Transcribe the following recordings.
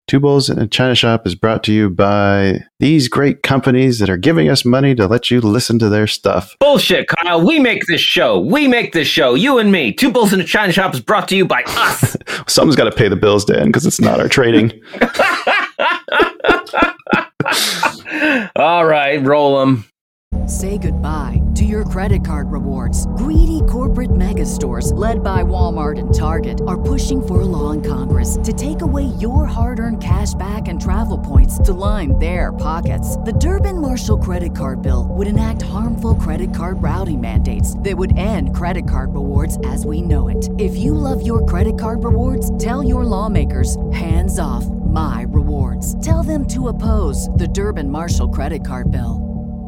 Two Bulls in a China Shop is brought to you by these great companies that are giving us money to let you listen to their stuff. Bullshit, Kyle. We make this show. You and me. Two Bulls in a China Shop is brought to you by us. Someone's got to pay the bills, Dan, because it's not our trading. All right, roll them. Say goodbye to your credit card rewards. Greedy corporate mega stores, led by Walmart and Target, are pushing for a law in Congress to take away your hard-earned cash back and travel points to line their pockets. The Durbin-Marshall credit card bill would enact harmful credit card routing mandates that would end credit card rewards as we know it. If you love your credit card rewards, tell your lawmakers, hands off my rewards. Tell them to oppose the Durbin-Marshall credit card bill.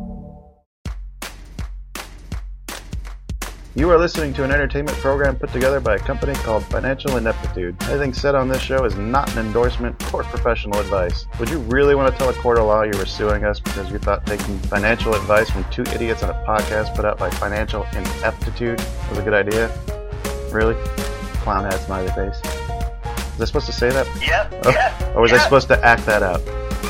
You are listening to an entertainment program put together by a company called Financial Ineptitude. Anything said on this show is not an endorsement or professional advice. Would you really want to tell a court of law you were suing us because you thought taking financial advice from two idiots on a podcast put out by Financial Ineptitude was a good idea? Really? Clown hat smiley face. Was I supposed to say that? Yep. Or was I supposed to act that out?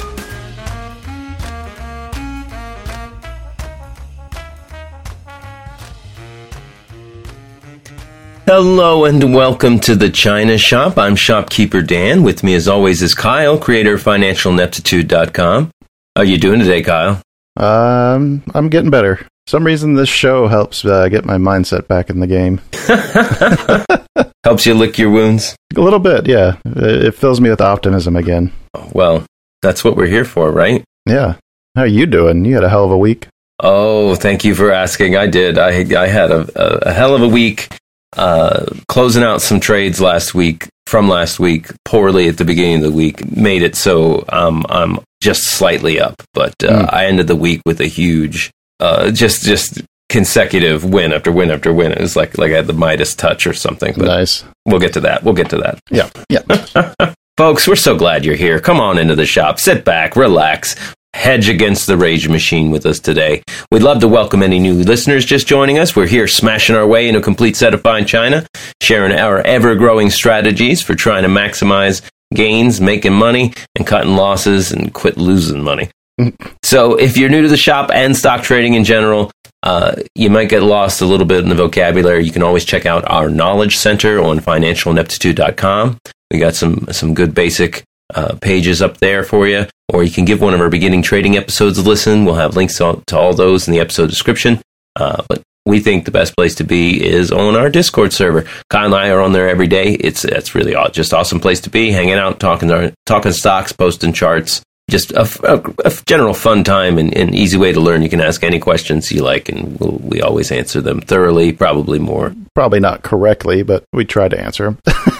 Hello and welcome to the China Shop. I'm Shopkeeper Dan. With me as always is Kyle, creator of FinancialIneptitude.com. How are you doing today, Kyle? I'm getting better. For some reason this show helps get my mindset back in the game. Helps you lick your wounds? A little bit, yeah. It fills me with optimism again. Well, that's what we're here for, right? Yeah. How are you doing? You had a hell of a week. Oh, thank you for asking. I did. I had a hell of a week. Closing out some trades last week, poorly at the beginning of the week, made it so I'm just slightly up. But I ended the week with a huge, just consecutive win after win after win. It was like I had the Midas touch or something. But nice. We'll get to that. Yeah. Folks, we're so glad you're here. Come on into the shop. Sit back, relax. Hedge against the rage machine with us today. We'd love to welcome any new listeners just joining us. We're here smashing our way into a complete set of fine china, sharing our ever-growing strategies for trying to maximize gains, making money, and cutting losses and quit losing money. So if you're new to the shop and stock trading in general, you might get lost a little bit in the vocabulary. You can always check out our Knowledge Center on FinancialIneptitude.com. We got some good basic pages up there for you, or you can give one of our beginning trading episodes a listen. We'll have links to all those in the episode description. But we think the best place to be is on our Discord server. Kyle and I are on there every day. It's really just awesome place to be, hanging out, talking stocks, posting charts. Just a general fun time and easy way to learn. You can ask any questions you like, and we always answer them thoroughly, probably not correctly, but we try to answer them.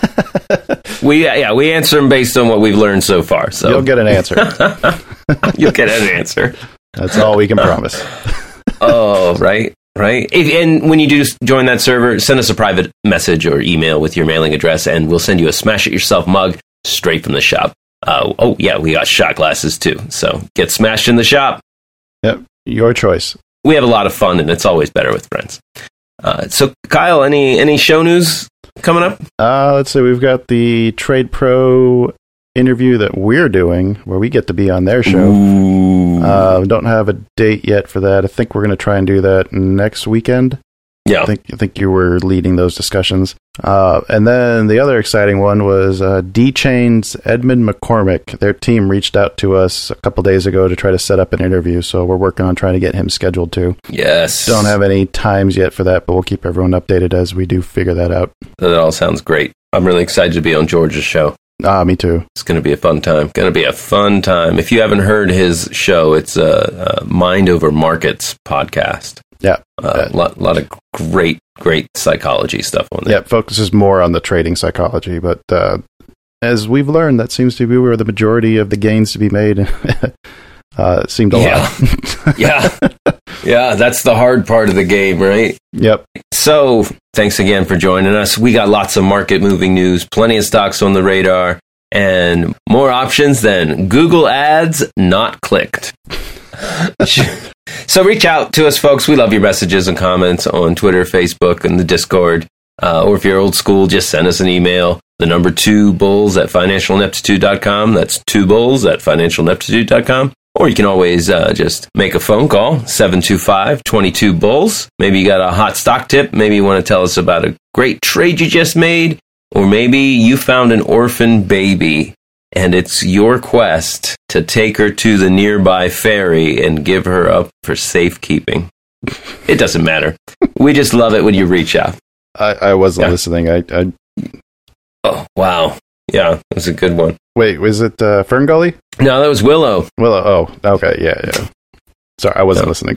We answer them based on what we've learned so far. So you'll get an answer. You'll get an answer. That's all we can promise. Oh, right. And when you do join that server, send us a private message or email with your mailing address, and we'll send you a Smash It Yourself mug straight from the shop. We got shot glasses too. So get smashed in the shop. Yep, your choice. We have a lot of fun, and it's always better with friends. So, Kyle, any show news coming up? Let's see. We've got the Trade Pro interview that we're doing, where we get to be on their show. We don't have a date yet for that. I think we're going to try and do that next weekend. Yeah, I think you were leading those discussions. And then the other exciting one was D-Chain's Edmund McCormick. Their team reached out to us a couple days ago to try to set up an interview, so we're working on trying to get him scheduled too. Yes. Don't have any times yet for that, but we'll keep everyone updated as we do figure that out. That all sounds great. I'm really excited to be on George's show. Me too. It's going to be a fun time. If you haven't heard his show, it's a Mind Over Markets podcast. Yeah. A lot of great psychology stuff on there. Yeah, it focuses more on the trading psychology, but as we've learned, that seems to be where the majority of the gains to be made seemed a lot. Yeah, that's the hard part of the game, right? Yep. So, thanks again for joining us. We got lots of market-moving news, plenty of stocks on the radar, and more options than Google ads not clicked. So reach out to us, folks. We love your messages and comments on Twitter, Facebook, and the Discord. Or if you're old school, just send us an email. The number 2bulls at financialineptitude.com. That's 2bulls at financialineptitude.com. Or you can always just make a phone call, 725-22-BULLS. Maybe you got a hot stock tip. Maybe you want to tell us about a great trade you just made. Or maybe you found an orphan baby, and it's your quest to take her to the nearby ferry and give her up for safekeeping. It doesn't matter. We just love it when you reach out. I wasn't listening. Oh, wow. Yeah, that was a good one. Wait, was it Fern Gully? No, that was Willow. Willow, oh, okay, yeah. Sorry, I wasn't listening.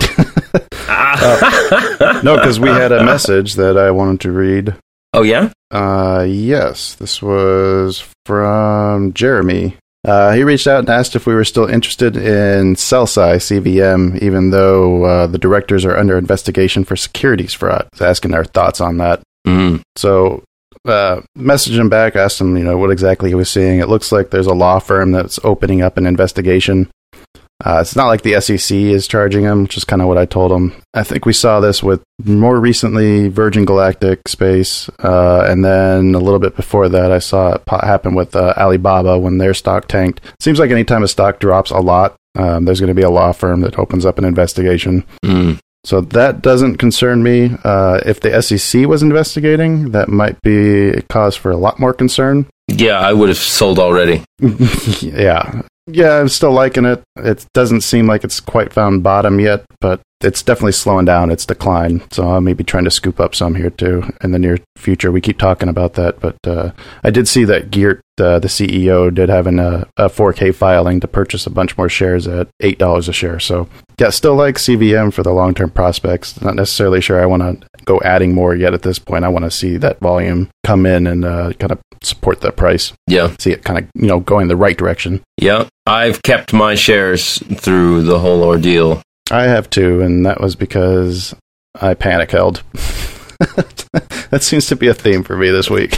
No, because we had a message that I wanted to read. Oh, yeah? Yes, this was from Jeremy. He reached out and asked if we were still interested in Celsi CVM, even though the directors are under investigation for securities fraud. He's asking our thoughts on that. So, messaged him back, asked him, what exactly he was seeing. It looks like there's a law firm that's opening up an investigation. It's not like the SEC is charging him, which is kind of what I told him. I think we saw this with more recently Virgin Galactic Space, and then a little bit before that I saw it happen with Alibaba when their stock tanked. Seems like anytime a stock drops a lot, there's going to be a law firm that opens up an investigation. So that doesn't concern me. If the SEC was investigating, that might be a cause for a lot more concern. Yeah, I would have sold already. Yeah, I'm still liking it. It doesn't seem like it's quite found bottom yet, but it's definitely slowing down its decline. So I may be trying to scoop up some here too in the near future. We keep talking about that, but I did see that Geert, the CEO, did have a 4K filing to purchase a bunch more shares at $8 a share. So yeah, still like CVM for the long-term prospects. Not necessarily sure I want to go adding more yet at this point. I want to see that volume come in and kind of support the price. Yeah. See it kind of, going the right direction. Yeah. I've kept my shares through the whole ordeal. I have too, and that was because I panic held. That seems to be a theme for me this week.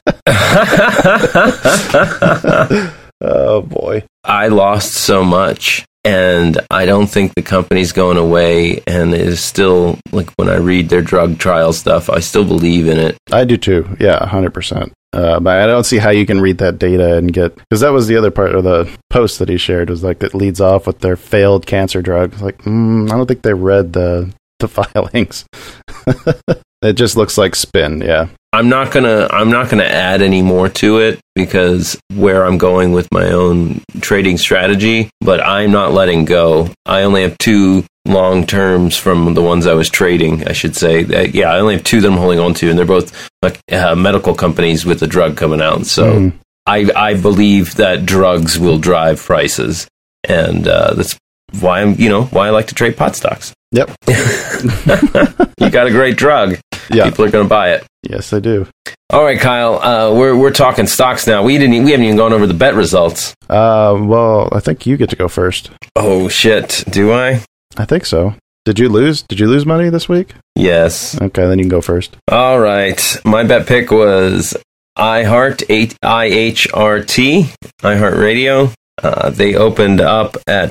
Oh, boy. I lost so much, and I don't think the company's going away, and it is still, like, when I read their drug trial stuff, I still believe in it. I do too. Yeah, 100%. But I don't see how you can read that data and because that was the other part of the post that he shared, was like, it leads off with their failed cancer drug. Like, I don't think they read the filings. It just looks like spin. Yeah. I'm not gonna add any more to it because where I'm going with my own trading strategy, but I'm not letting go. I only have 2 long terms from the ones I was trading, I should say. I only have 2 that I'm holding on to, and they're both medical companies with a drug coming out. So I believe that drugs will drive prices, and that's why why I like to trade pot stocks. Yep. You got a great drug. Yeah. People are going to buy it. Yes, I do. All right, Kyle. We're talking stocks now. We haven't even gone over the bet results. Well, I think you get to go first. Oh shit! Do I? I think so. Did you lose? Did you lose money this week? Yes. Okay, then you can go first. All right. My bet pick was iHeart, IHRT, iHeartRadio. They opened up at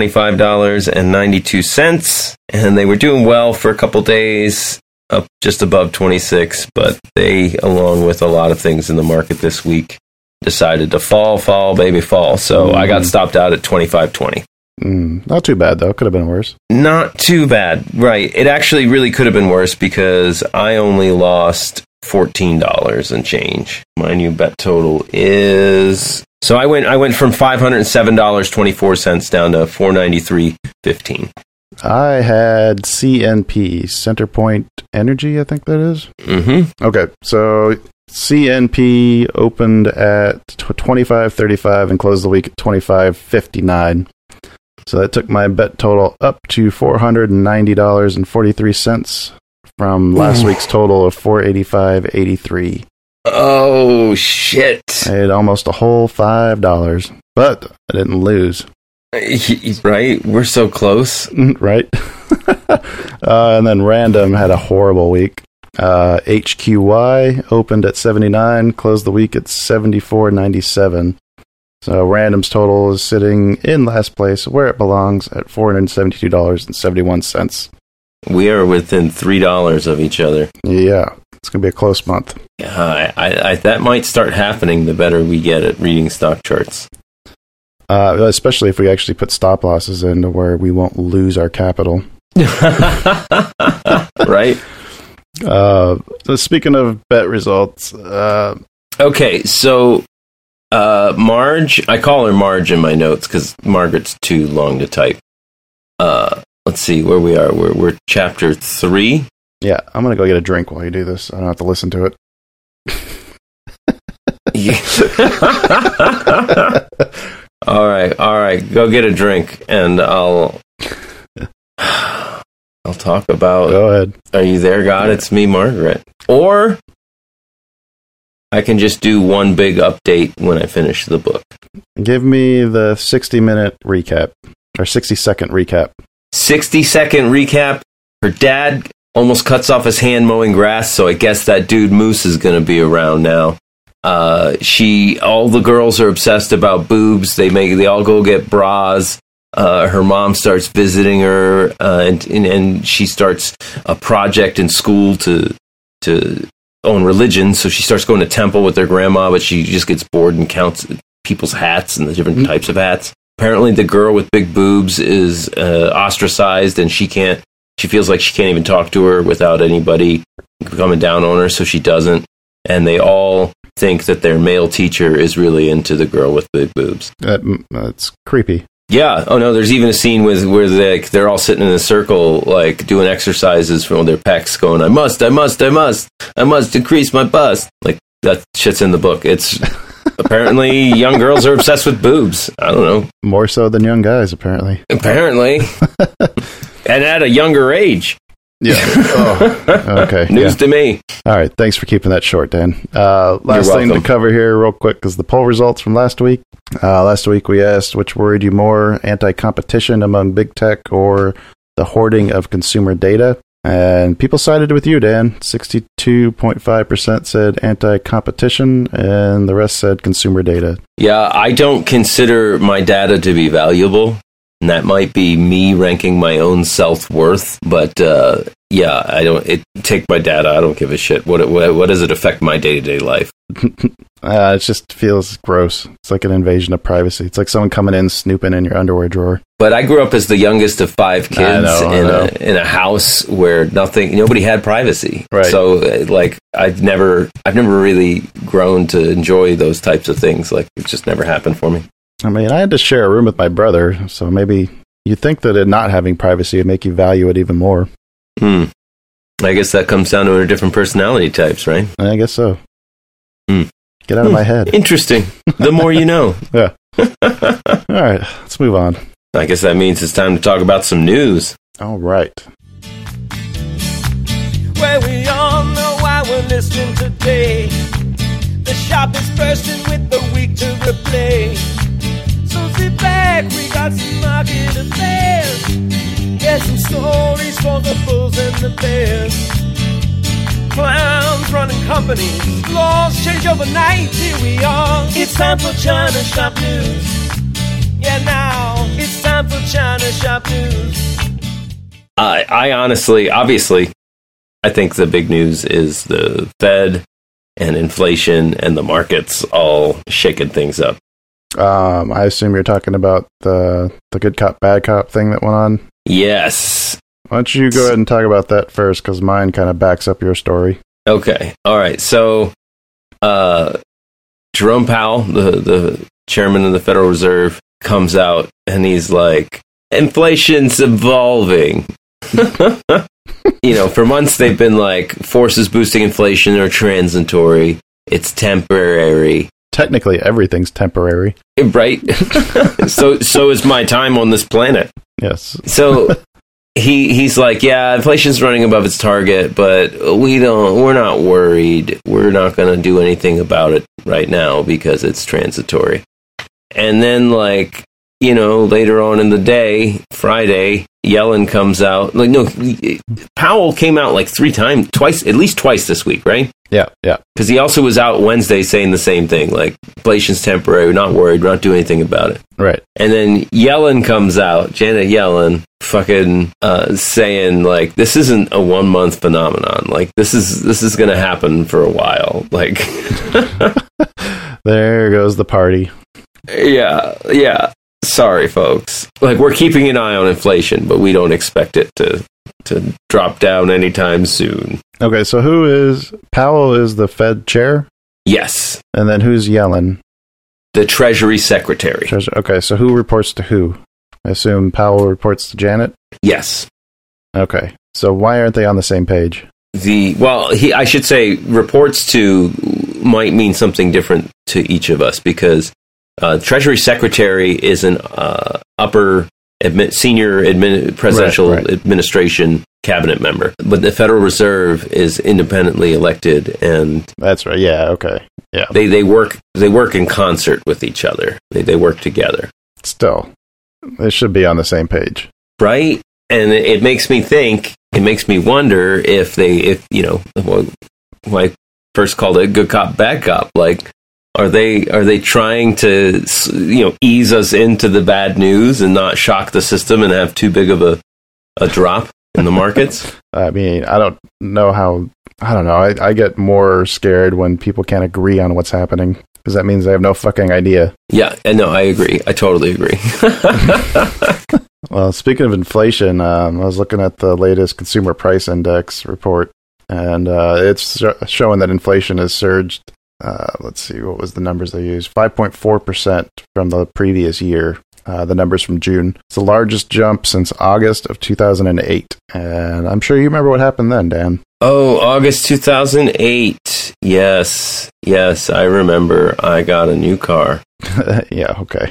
$25.92, and they were doing well for a couple days, up just above 26, but they, along with a lot of things in the market this week, decided to fall, baby, fall. So I got stopped out at 25.20. Not too bad, though. Could have been worse. Not too bad, right. It actually really could have been worse because I only lost $14 and change. My new bet total is... So I went from $507.24 down to $493.15. I had CNP, Centerpoint Energy, I think that is. Mm-hmm. Okay, so CNP opened at $25.35 and closed the week at $25.59. So that took my bet total up to $490.43 from last week's total of $485.83. Oh, shit. I had almost a whole $5, but I didn't lose. Right? We're so close. Right? And then Random had a horrible week. HQY opened at 79, closed the week at 74.97. So Random's total is sitting in last place where it belongs at $472.71. We are within $3 of each other. Yeah. It's going to be a close month. That might start happening the better we get at reading stock charts. Especially if we actually put stop losses in to where we won't lose our capital. Right? Speaking of bet results. Okay, so Marge, I call her Marge in my notes because Margaret's too long to type. Let's see where we are. We're chapter 3. Yeah, I'm going to go get a drink while you do this. I don't have to listen to it. All right. Go get a drink, and I'll talk about... Go ahead. Are you there, God? It's me, Margaret. Or I can just do one big update when I finish the book. Give me the 60-minute recap, or 60-second recap. 60-second recap. Her dad almost cuts off his hand mowing grass, so I guess that dude Moose is going to be around now. All the girls are obsessed about boobs. They all go get bras. Her mom starts visiting her, and she starts a project in school to own religion. So she starts going to temple with their grandma, but she just gets bored and counts people's hats and the different types of hats. Apparently, the girl with big boobs is ostracized, and she feels like she can't even talk to her without anybody coming down on her, so she doesn't. And they all think that their male teacher is really into the girl with big boobs. That's creepy. Yeah. Oh no. There's even a scene where they're all sitting in a circle, like doing exercises from their pecs, going, "I must increase my bust." Like that shit's in the book. It's apparently young girls are obsessed with boobs. I don't know. More so than young guys, apparently. And at a younger age. Yeah. Oh, okay. News to me. All right. Thanks for keeping that short, Dan. Last thing to cover here real quick is the poll results from last week. Last week we asked which worried you more, anti-competition among big tech or the hoarding of consumer data. And people sided with you, Dan. 62.5% said anti-competition, and the rest said consumer data. Yeah, I don't consider my data to be valuable. And that might be me ranking my own self-worth, but I don't. Take my data. I don't give a shit. What does it affect my day-to-day life? It just feels gross. It's like an invasion of privacy. It's like someone coming in, snooping in your underwear drawer. But I grew up as the youngest of 5 kids in a house where nobody had privacy. Right. So like I've never really grown to enjoy those types of things. Like it just never happened for me. I mean, I had to share a room with my brother, so maybe you think that it not having privacy would make you value it even more. I guess that comes down to our different personality types, right? I guess so. Get out of my head. Interesting. The more you know. Yeah. All right, let's move on. I guess that means it's time to talk about some news. All right. Well, we all know why we're listening today. The shop is bursting with the week to replace. So sit back, we got some market affairs. Get some stories for the bulls and the bears. Clowns running companies, laws change overnight. Here we are. It's time for China Shop News. Yeah, now it's time for China Shop News. I honestly, obviously, I think the big news is the Fed and inflation and the markets all shaking things up. I assume you're talking about the good cop, bad cop thing that went on? Yes. Why don't you go ahead and talk about that first, because mine kind of backs up your story. Okay. All right. So, Jerome Powell, the chairman of the Federal Reserve, comes out and he's like, inflation's evolving. For months they've been like, forces boosting inflation are transitory. It's temporary. Technically, everything's temporary. Right? So is my time on this planet. Yes. So he's like, yeah, inflation's running above its target, but we're not worried. We're not going to do anything about it right now because it's transitory. And then like later on in the day, Friday, Yellen comes out. Like, no, Powell came out like at least twice this week, right? Yeah. Because he also was out Wednesday saying the same thing, like, inflation's temporary, we're not worried, we're not doing anything about it. Right. And then Yellen comes out, Janet Yellen, fucking saying, like, this isn't a 1 month phenomenon. Like, this is going to happen for a while. Like, there goes the party. Yeah. Sorry, folks. Like, we're keeping an eye on inflation, but we don't expect it to drop down anytime soon. Okay, so Powell is the Fed chair? Yes. And then who's Yellen? The Treasury Secretary. Okay, so who reports to who? I assume Powell reports to Janet? Yes. Okay, so why aren't they on the same page? I should say reports to might mean something different to each of us, because Treasury Secretary is an senior presidential administration cabinet member, but the Federal Reserve is independently elected, and that's right. Yeah. Okay. Yeah. They work in concert with each other. They work together. Still, they should be on the same page, right? And it makes me think. It makes me wonder if I first called it good cop, bad cop. Like, are they trying to ease us into the bad news and not shock the system and have too big of a drop in the markets? I mean, I don't know. I get more scared when people can't agree on what's happening, because that means they have no fucking idea. Yeah, and no, I agree. I totally agree. Well, speaking of inflation, I was looking at the latest Consumer Price Index report, and it's showing that inflation has surged. Let's see, what was the numbers they used? 5.4% from the previous year. The numbers from June. It's the largest jump since August of 2008. And I'm sure you remember what happened then, Dan. Oh, August 2008. Yes, I remember. I got a new car. Yeah, okay.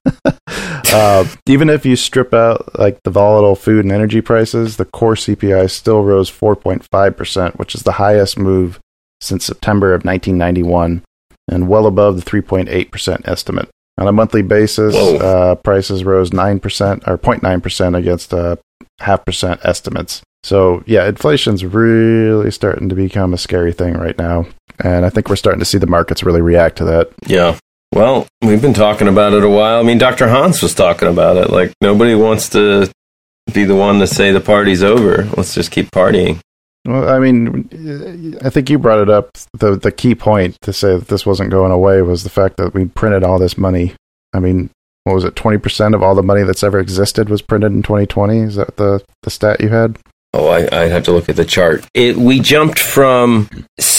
Even if you strip out like the volatile food and energy prices, the core CPI still rose 4.5%, which is the highest move since September of 1991, and well above the 3.8% estimate. On a monthly basis, prices rose 9% or 0.9% against 0.5% estimates. So yeah, inflation's really starting to become a scary thing right now, and I think we're starting to see the markets really react to that. Yeah. Well, we've been talking about it a while. I mean, Dr. Hans was talking about it. Like, nobody wants to be the one to say the party's over. Let's just keep partying. Well, I mean, I think you brought it up. The key point to say that this wasn't going away was the fact that we printed all this money. I mean, what was it? 20% of all the money that's ever existed was printed in 2020. Is that the stat you had? Oh, I'd have to look at the chart. We jumped from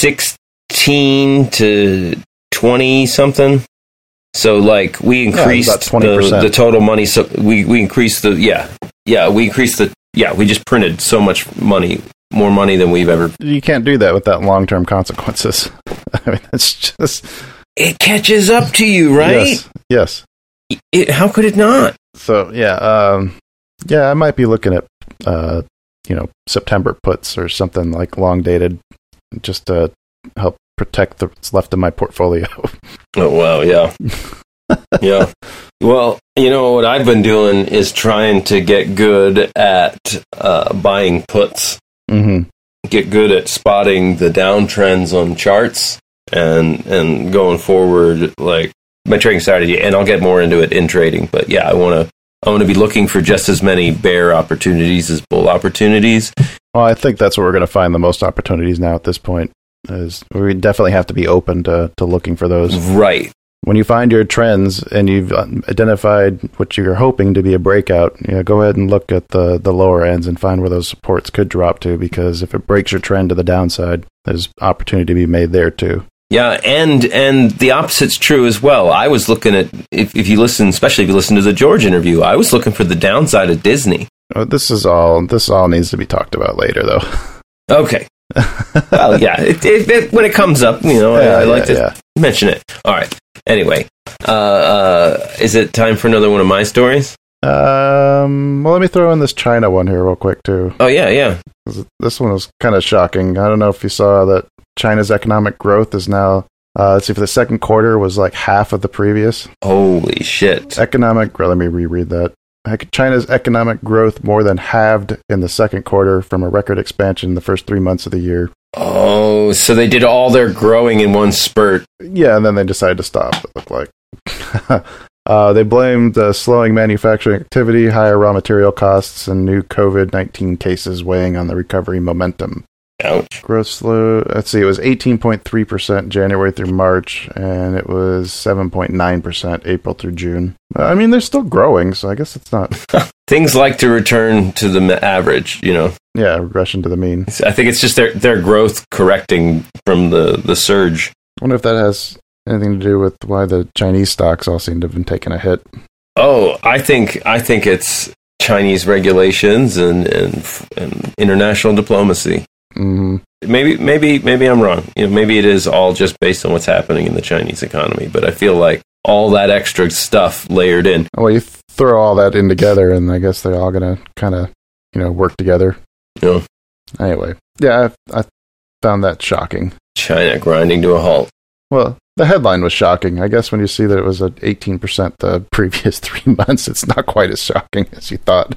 16 to 20 something. So, like, we increased the total money. So we increased we just printed so much money. More money than we've ever... You can't do that without long-term consequences. I mean, it's just... It catches up to you, right? Yes. How could it not? So, yeah, I might be looking at, September puts or something like long-dated, just to help protect what's left of my portfolio. Oh, wow, yeah. Yeah. Well, what I've been doing is trying to get good at buying puts. Mm-hmm. Get good at spotting the downtrends on charts and going forward, like my trading strategy. And I'll get more into it in trading. But yeah, I want to be looking for just as many bear opportunities as bull opportunities. Well, I think that's where we're going to find the most opportunities now at this point. Is we definitely have to be open to looking for those. Right. When you find your trends and you've identified what you're hoping to be a breakout, go ahead and look at the lower ends and find where those supports could drop to, because if it breaks your trend to the downside, there's opportunity to be made there too. Yeah, and the opposite's true as well. I was looking at, if you listen, especially if you listen to the George interview, I was looking for the downside of Disney. Oh, this all needs to be talked about later, though. Okay. Well, yeah, when it comes up, I like to mention it. All right. Anyway, is it time for another one of my stories? Well, let me throw in this China one here real quick, too. Oh, yeah. This one was kind of shocking. I don't know if you saw that China's economic growth is now Let's see, for the second quarter was like half of the previous. Holy shit. Let me reread that. China's economic growth more than halved in the second quarter from a record expansion in the first 3 months of the year. Oh, so they did all their growing in one spurt. Yeah, and then they decided to stop, it looked like. They blamed slowing manufacturing activity, higher raw material costs, and new COVID-19 cases weighing on the recovery momentum. Ouch. Growth slow. Let's see, it was 18.3% January through March, and it was 7.9% April through June. I mean, they're still growing, so I guess it's not. Things like to return to the average, you know. Yeah, regression to the mean. I think it's just their growth correcting from the surge. I wonder if that has anything to do with why the Chinese stocks all seem to have been taking a hit. Oh, I think it's Chinese regulations and international diplomacy. Mm-hmm. Maybe I'm wrong. You know, maybe it is all just based on what's happening in the Chinese economy. But I feel like all that extra stuff layered in. Well, you throw all that in together, and I guess they're all going to kind of, work together. Yeah. Anyway, yeah, I found that shocking. China grinding to a halt. Well, the headline was shocking. I guess when you see that it was at 18% the previous 3 months, it's not quite as shocking as you thought.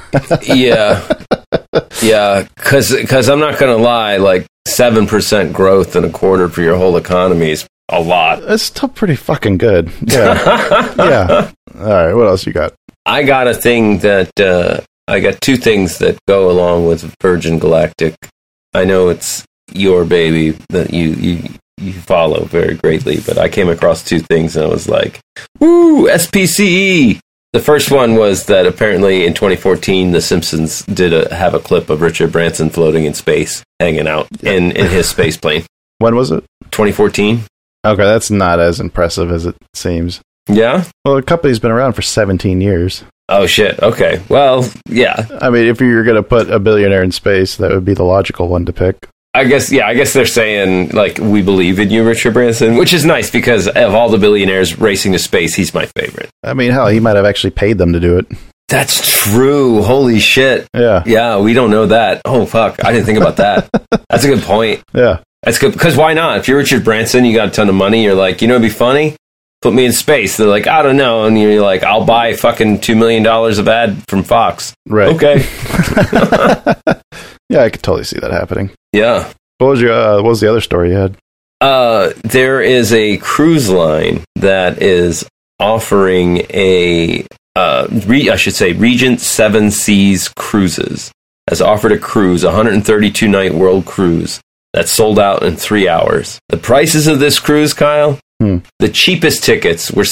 Yeah. Yeah, because I'm not going to lie, like 7% growth in a quarter for your whole economy is a lot. It's still pretty fucking good. Yeah. Yeah. All right, what else you got? I got a thing that, I got two things that go along with Virgin Galactic. I know it's your baby that you follow very greatly, but I came across two things and I was like, woo, SPCE! The first one was that apparently in 2014, The Simpsons did have a clip of Richard Branson floating in space, hanging out in his space plane. When was it? 2014. Okay, that's not as impressive as it seems. Yeah? Well, the company's been around for 17 years. Oh, shit. Okay. Well, yeah. I mean, if you're going to put a billionaire in space, that would be the logical one to pick. I guess they're saying, like, we believe in you, Richard Branson, which is nice because of all the billionaires racing to space, he's my favorite. I mean, hell, he might have actually paid them to do it. That's true. Holy shit. Yeah. Yeah, we don't know that. Oh, fuck. I didn't think about that. That's a good point. Yeah. That's good. Because why not? If you're Richard Branson, you got a ton of money, you're like, it'd be funny? Put me in space. They're like, I don't know. And you're like, I'll buy fucking $2 million of ad from Fox. Right. Okay. Yeah, I could totally see that happening. Yeah. What was the other story you had? There is a cruise line that is offering Regent Seven Seas Cruises has offered a cruise, a 132-night world cruise that sold out in 3 hours. The prices of this cruise, Kyle, the cheapest tickets were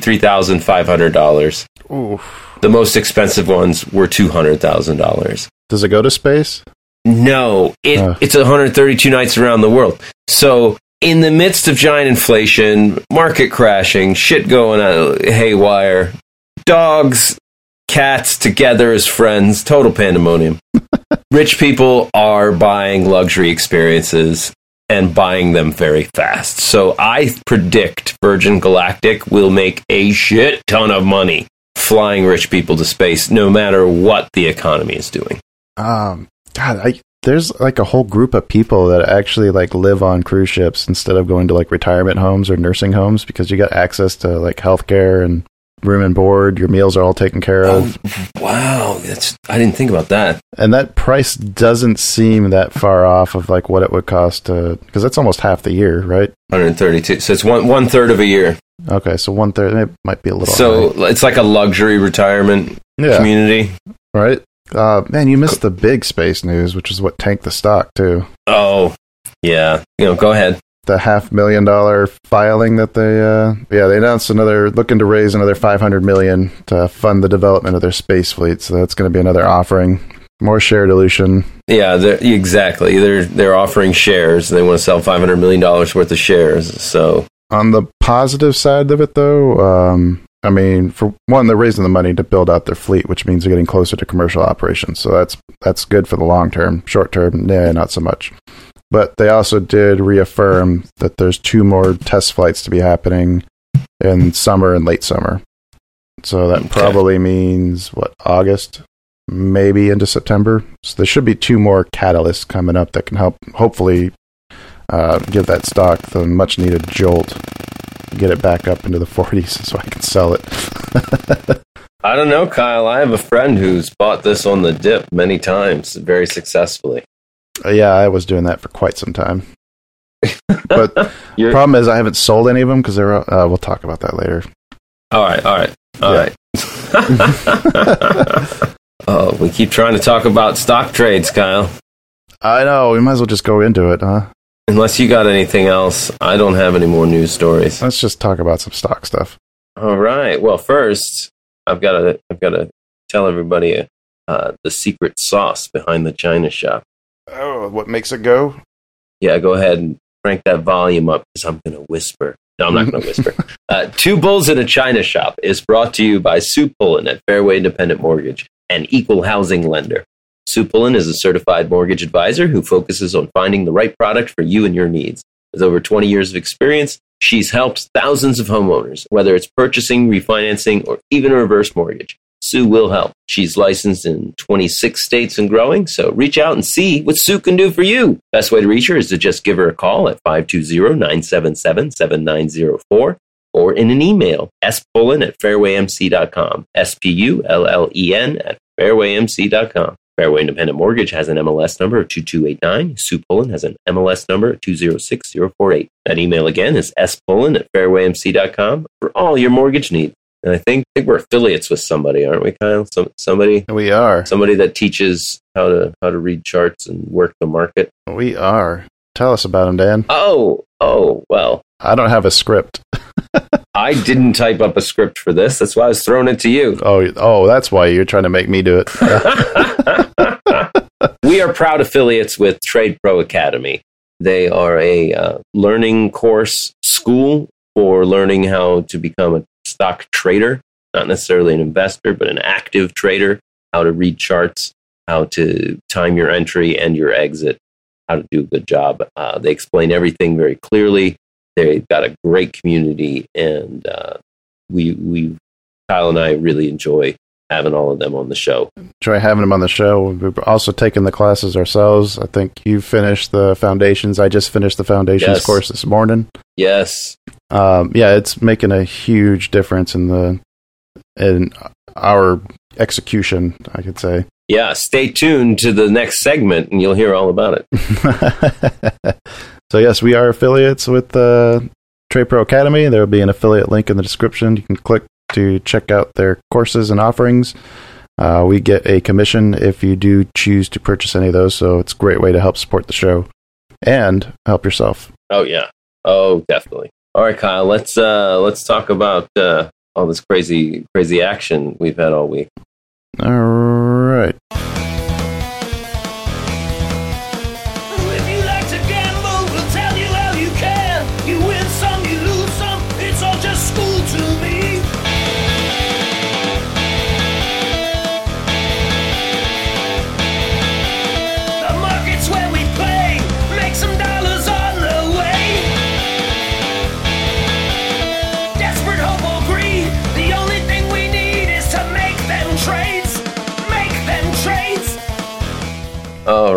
$73,500. Oof. The most expensive ones were $200,000. Does it go to space? No, it's 132 nights around the world. So in the midst of giant inflation, market crashing, shit going on haywire, dogs, cats together as friends, total pandemonium. Rich people are buying luxury experiences and buying them very fast. So I predict Virgin Galactic will make a shit ton of money flying rich people to space, no matter what the economy is doing. God, there's like a whole group of people that actually like live on cruise ships instead of going to like retirement homes or nursing homes because you got access to like healthcare and room and board. Your meals are all taken care of. Wow, I didn't think about that. And that price doesn't seem that far off of like what it would cost to, because that's almost half the year, right? 132. So it's one third of a year. Okay, so 1/3. It might be a little. So high. It's like a luxury retirement community, right? Man, you missed the big space news, which is what tanked the stock too. Oh, yeah. Go ahead. The $500,000 filing that they announced looking to raise another $500 million to fund the development of their space fleet. So that's going to be another offering, more share dilution. Yeah, exactly. They're offering shares. They want to sell $500 million worth of shares. So on the positive side of it, though, I mean, for one, they're raising the money to build out their fleet, which means they're getting closer to commercial operations. So that's good for the long term. Short term, not so much. But they also did reaffirm that there's 2 more test flights to be happening in summer and late summer. So that probably means, August, maybe into September. So there should be 2 more catalysts coming up that can help, hopefully, give that stock the much needed jolt, get it back up into the 40s so I can sell it. I don't know, Kyle. I have a friend who's bought this on the dip many times, very successfully. Yeah, I was doing that for quite some time. But the problem is I haven't sold any of them because they're. We'll talk about that later. All right. Oh, we keep trying to talk about stock trades, Kyle. I know. We might as well just go into it, huh? Unless you got anything else, I don't have any more news stories. Let's just talk about some stock stuff. All right. Well, first, I've got to tell everybody the secret sauce behind the China shop. Oh, what makes it go? Yeah, go ahead and crank that volume up because I'm going to whisper. No, I'm not going to whisper. Two Bulls in a China Shop is brought to you by Sue Pullen at Fairway Independent Mortgage, an equal housing lender. Sue Pullen is a certified mortgage advisor who focuses on finding the right product for you and your needs. With over 20 years of experience, she's helped thousands of homeowners, whether it's purchasing, refinancing, or even a reverse mortgage. Sue will help. She's licensed in 26 states and growing, so reach out and see what Sue can do for you. Best way to reach her is to just give her a call at 520-977-7904 or in an email, spullen@fairwaymc.com, spullen@fairwaymc.com. Fairway Independent Mortgage has an MLS number of 2289. Sue Pullen has an MLS number of 206048. That email again is spullen@fairwaymc.com for all your mortgage needs. And I think we're affiliates with somebody, aren't we, Kyle? Somebody. We are. Somebody that teaches how to read charts and work the market. We are. Tell us about him, Dan. Oh, well. I don't have a script. I didn't type up a script for this. That's why I was throwing it to you. Oh, that's why you're trying to make me do it. We are proud affiliates with Trade Pro Academy. They are a learning course school for learning how to become a stock trader, not necessarily an investor, but an active trader, how to read charts, how to time your entry and your exit, how to do a good job. They explain everything very clearly. They've got a great community, and we Kyle and I really enjoy having all of them on the show. Enjoy having them on the show. We've also taken the classes ourselves. I think you finished the foundations. I just finished the foundations course this morning. Yes. It's making a huge difference in our execution, I could say. Yeah, stay tuned to the next segment, and you'll hear all about it. So yes, we are affiliates with Trade Pro Academy. There will be an affiliate link in the description. You can click to check out their courses and offerings. We get a commission if you do choose to purchase any of those, so it's a great way to help support the show and help yourself. Oh yeah. Oh, definitely. All right, Kyle. Let's talk about all this crazy action we've had all week. All right. If you like to gamble, we'll tell you how you can. You win some, you lose some. It's all just school to me. The market's where we play. Make some dollars on the way. Desperate hope or greed. The only thing we need is to make them trades. Make them trades. All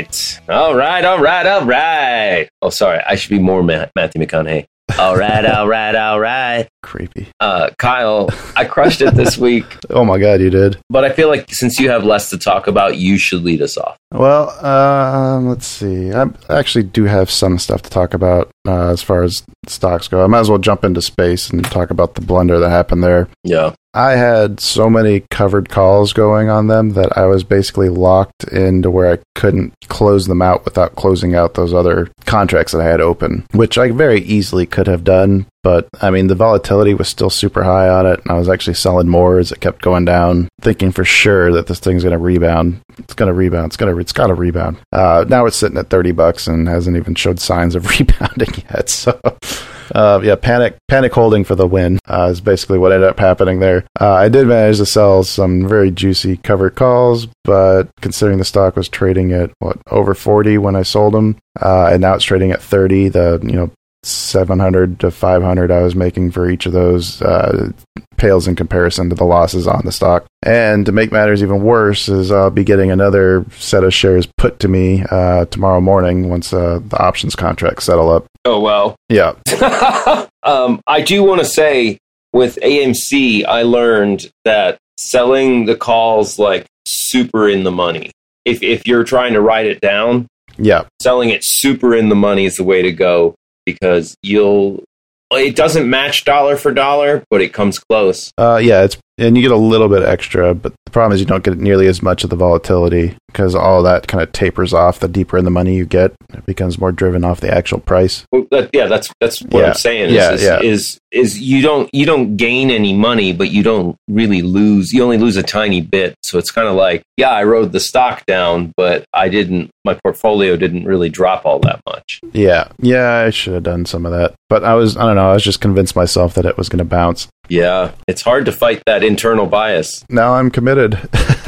right. Oh, sorry. I should be more Matthew McConaughey. All right. Creepy. Kyle, I crushed it this week. Oh my God, you did. But I feel like since you have less to talk about, you should lead us off. Well, let's see. I actually do have some stuff to talk about as far as stocks go. I might as well jump into space and talk about the blunder that happened there. Yeah. I had so many covered calls going on them that I was basically locked into where I couldn't close them out without closing out those other contracts that I had open, which I very easily could have done. But, I mean, the volatility was still super high on it, and I was actually selling more as it kept going down, thinking for sure that this thing's going to rebound. It's going to rebound. It's got to rebound. Now it's sitting at $30 and hasn't even showed signs of rebounding yet. So, panic holding for the win is basically what ended up happening there. I did manage to sell some very juicy covered calls, but considering the stock was trading at over 40 when I sold them, and now it's trading at 30, $700 to $500 I was making for each of those pales in comparison to the losses on the stock. And to make matters even worse is I'll be getting another set of shares put to me tomorrow morning once the options contracts settle up. Oh, wow. Yeah. I do want to say with AMC, I learned that selling the calls like super in the money. If you're trying to write it down, yeah, selling it super in the money is the way to go, because it doesn't match dollar for dollar, but it comes close. Yeah, and you get a little bit extra, but the problem is you don't get nearly as much of the volatility because all that kind of tapers off the deeper in the money you get. It becomes more driven off the actual price. Well, that's what I'm saying. Is you don't gain any money, but you don't really lose. You only lose a tiny bit. So it's kind of like, yeah, I rode the stock down, but my portfolio didn't really drop all that much. Yeah, I should have done some of that, but I don't know. I was just convinced myself that it was going to bounce. Yeah, it's hard to fight that internal bias. Now I'm committed.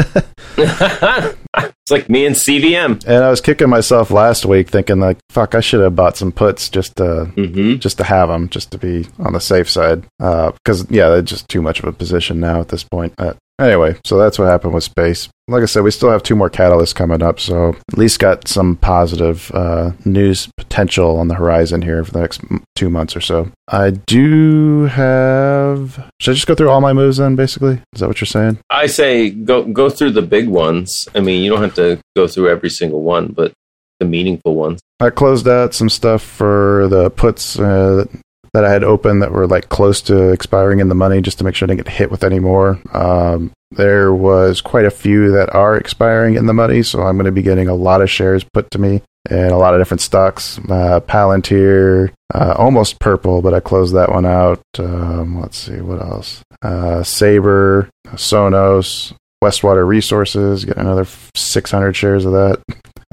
It's like me and CVM. And I was kicking myself last week thinking like, fuck, I should have bought some puts just to have them, just to be on the safe side. Because, they're just too much of a position now at this point. Anyway, so that's what happened with space. Like I said, we still have 2 more catalysts coming up, so at least got some positive news potential on the horizon here for the next 2 months or so. I do have... Should I just go through all my moves then, basically? Is that what you're saying? I say go through the big ones. I mean, you don't have to go through every single one, but the meaningful ones. I closed out some stuff for the puts that I had open that were like close to expiring in the money, just to make sure I didn't get hit with any more. There was quite a few that are expiring in the money, so I'm going to be getting a lot of shares put to me and a lot of different stocks. Palantir, almost purple, but I closed that one out. Let's see, what else? Sabre, Sonos, Westwater Resources, get another 600 shares of that.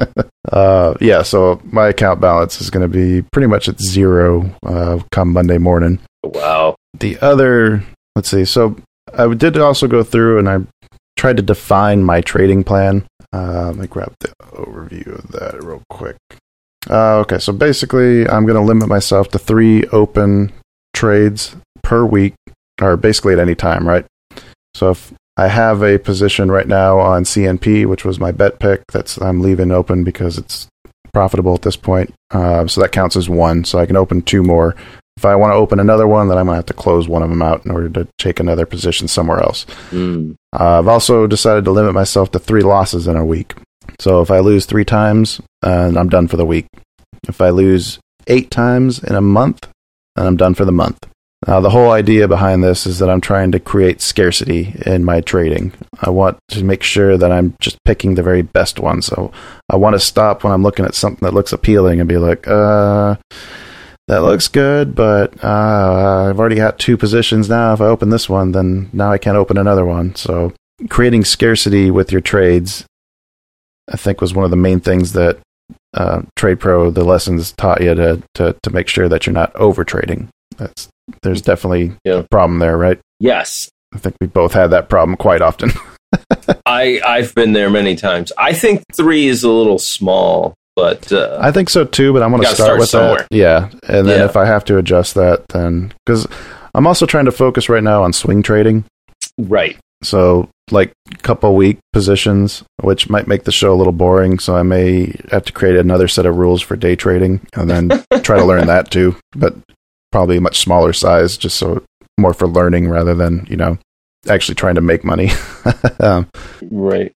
So my account balance is going to be pretty much at zero come Monday morning. Wow. The other, let's see, so I did also go through and I tried to define my trading plan. Let me grab the overview of that real quick. Okay, so basically I'm going to limit myself to 3 open trades per week, or basically at any time, right? So if I have a position right now on CNP, which was my bet pick. I'm leaving open because it's profitable at this point. So that counts as 1. So I can open 2 more. If I want to open another one, then I'm going to have to close one of them out in order to take another position somewhere else. I've also decided to limit myself to 3 losses in a week. So if I lose 3 times, I'm done for the week. If I lose 8 times in a month, then I'm done for the month. The whole idea behind this is that I'm trying to create scarcity in my trading. I want to make sure that I'm just picking the very best one. So I want to stop when I'm looking at something that looks appealing and be like, that looks good, but I've already got 2 positions now. If I open this one, then now I can't open another one. So creating scarcity with your trades, I think, was one of the main things that Trade Pro, the lessons taught you to make sure that you're not over trading. There's definitely a problem there, right? Yes. I think we both had that problem quite often. I've been there many times. I think 3 is a little small, but... I think so too, but I'm going to start with somewhere. That. Yeah, and then if I have to adjust that, then... Because I'm also trying to focus right now on swing trading. Right. So, like, couple week positions, which might make the show a little boring, so I may have to create another set of rules for day trading, and then try to learn that too. But... probably a much smaller size, just so more for learning rather than, actually trying to make money. Right.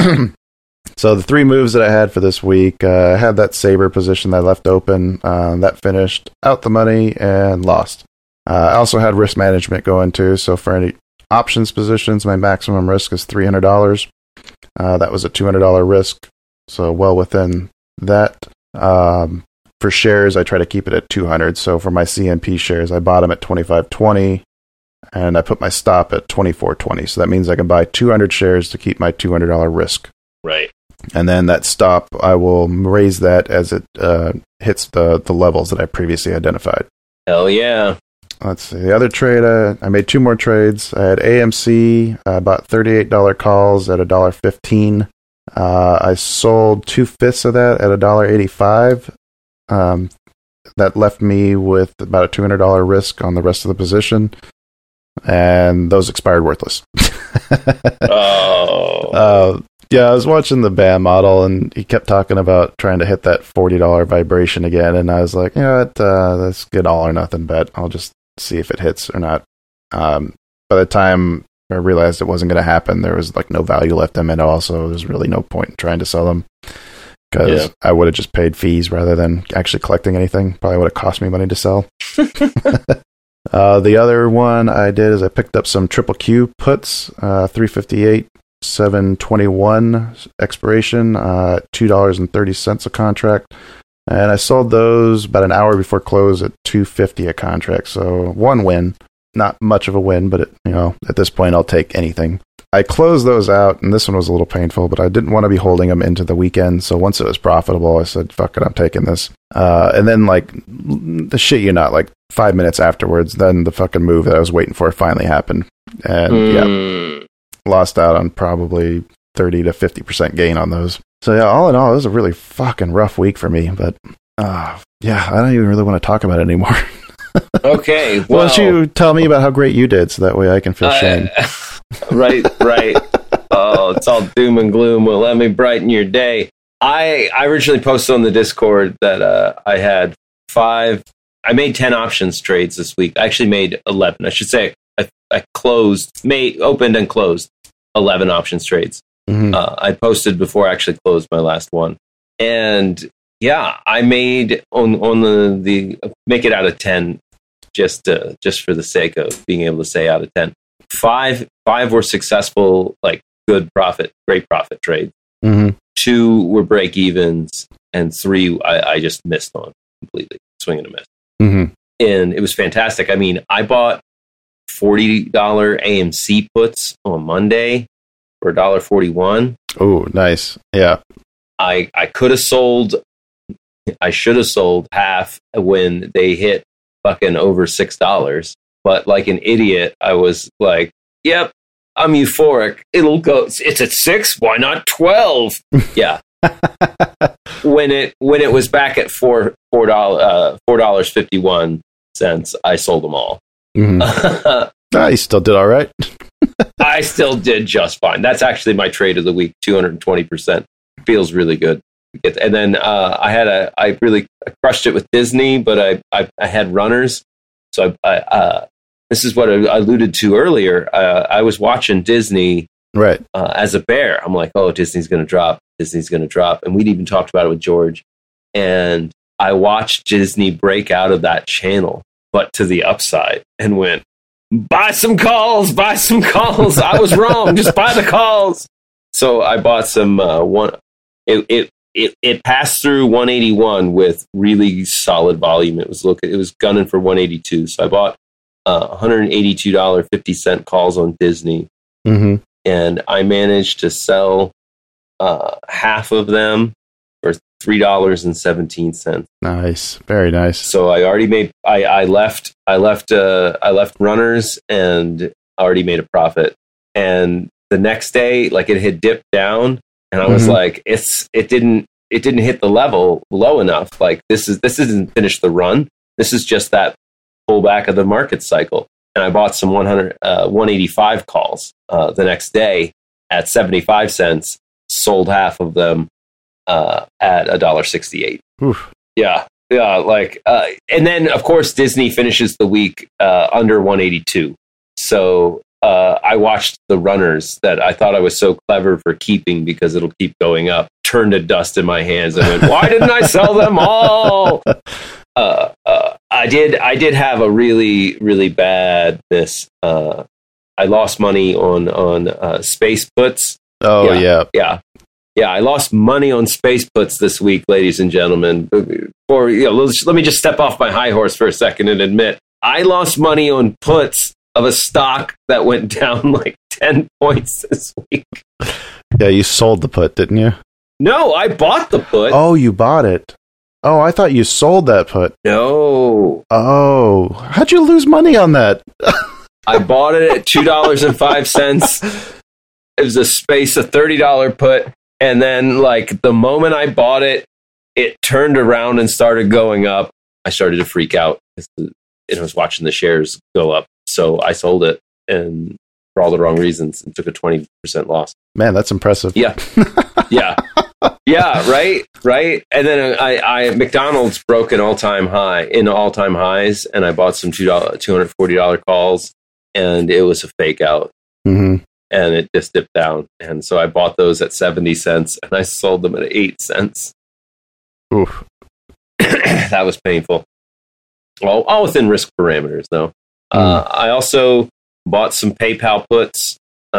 So the 3 moves that I had for this week, I had that Sabre position that I left open. That finished out the money and lost. I also had risk management going too. So for any options positions, my maximum risk is $300. That was a $200 risk. So well within that. For shares, I try to keep it at 200. So for my CNP shares, I bought them at 25.20, and I put my stop at 24.20. So that means I can buy 200 shares to keep my $200 risk. Right. And then that stop, I will raise that as it hits the levels that I previously identified. Hell yeah. Let's see. The other trade, I made 2 more trades. I had AMC. I bought $38 calls at $1.15. I sold 2/5 of that at $1.85. that left me with about a $200 risk on the rest of the position, and those expired worthless. Yeah, I was watching the BAM model, and he kept talking about trying to hit that $40 vibration again, and I was like, that's good all or nothing bet. I'll just see if it hits or not. By the time I realized it wasn't going to happen, there was like no value left in them at all, so there's really no point in trying to sell them, because I would have just paid fees rather than actually collecting anything. Probably would have cost me money to sell. The other one I did is I picked up some triple Q puts, 358, 721 expiration, $2.30 a contract, and I sold those about an hour before close at $2.50 a contract. So one win, not much of a win, but at this point I'll take anything. I closed those out, and this one was a little painful, but I didn't want to be holding them into the weekend. So once it was profitable, I said, "Fuck it, I'm taking this." And then, like, the shit you not, like 5 minutes afterwards, then the fucking move that I was waiting for finally happened, and lost out on probably 30 to 50% gain on those. So yeah, all in all, it was a really fucking rough week for me. But I don't even really want to talk about it anymore. Okay, well, why don't you tell me about how great you did, so that way I can feel shame. Right. Oh, it's all doom and gloom. Well, let me brighten your day. I originally posted on the Discord that I had I made 10 options trades this week. I actually made 11. I should say I opened and closed 11 options trades. Mm-hmm. I posted before I actually closed my last one. And yeah, I made on the make it out of 10 just for the sake of being able to say out of 10. Five were successful, like great profit trades. Mm-hmm. 2 were break evens, and 3 I just missed on completely, swing and a miss. Mm-hmm. And it was fantastic. I mean, I bought $40 AMC puts on Monday for $1.41. Oh, nice. Yeah. I could have sold. I should have sold half when they hit fucking over $6. But like an idiot, I was like, "Yep, I'm euphoric. It'll go. It's at 6. Why not 12?" Yeah. When it was back at $4.51, I sold them all. Mm-hmm. You still did all right. I still did just fine. That's actually my trade of the week. 220%. Feels really good. And then I really crushed it with Disney, but I had runners. So this is what I alluded to earlier. I was watching Disney right as a bear. I'm like, oh, Disney's going to drop. Disney's going to drop. And we'd even talked about it with George. And I watched Disney break out of that channel, but to the upside, and went, buy some calls. I was wrong. Just buy the calls. So I bought some It passed through 181 with really solid volume. It was gunning for 182. So I bought $182.50 calls on Disney, mm-hmm. and I managed to sell half of them for $3.17. Nice, very nice. So I already made. I left runners and already made a profit. And the next day, like, it had dipped down. And I was mm-hmm. like, it didn't hit the level low enough. Like, this isn't finished the run. This is just that pullback of the market cycle. And I bought some 185 calls the next day at 75 cents. Sold half of them at $1.68. Oof. Yeah. Like, and then of course Disney finishes the week under 182. So. I watched the runners that I thought I was so clever for keeping because it'll keep going up, turned to dust in my hands and went, why didn't I sell them all? I did have a really, really bad miss. I lost money on space puts. Oh, yeah. I lost money on space puts this week, ladies and gentlemen. Let me just step off my high horse for a second and admit I lost money on puts of a stock that went down like 10 points this week. Yeah, you sold the put, didn't you? No, I bought the put. Oh, you bought it. Oh, I thought you sold that put. No. Oh, how'd you lose money on that? I bought it at $2.05. It was a $30 put. And then, like, the moment I bought it, it turned around and started going up. I started to freak out. And I was watching the shares go up. So I sold it, and for all the wrong reasons, and took a 20% loss. Man, that's impressive. Yeah. Yeah. Yeah, right. And then I McDonald's broke an all-time highs, and I bought some $240 calls, and it was a fake out. Mm-hmm. And it just dipped down. And so I bought those at 70 cents, and I sold them at 8 cents. Oof. That was painful. Well, all within risk parameters, though. I also bought some PayPal puts,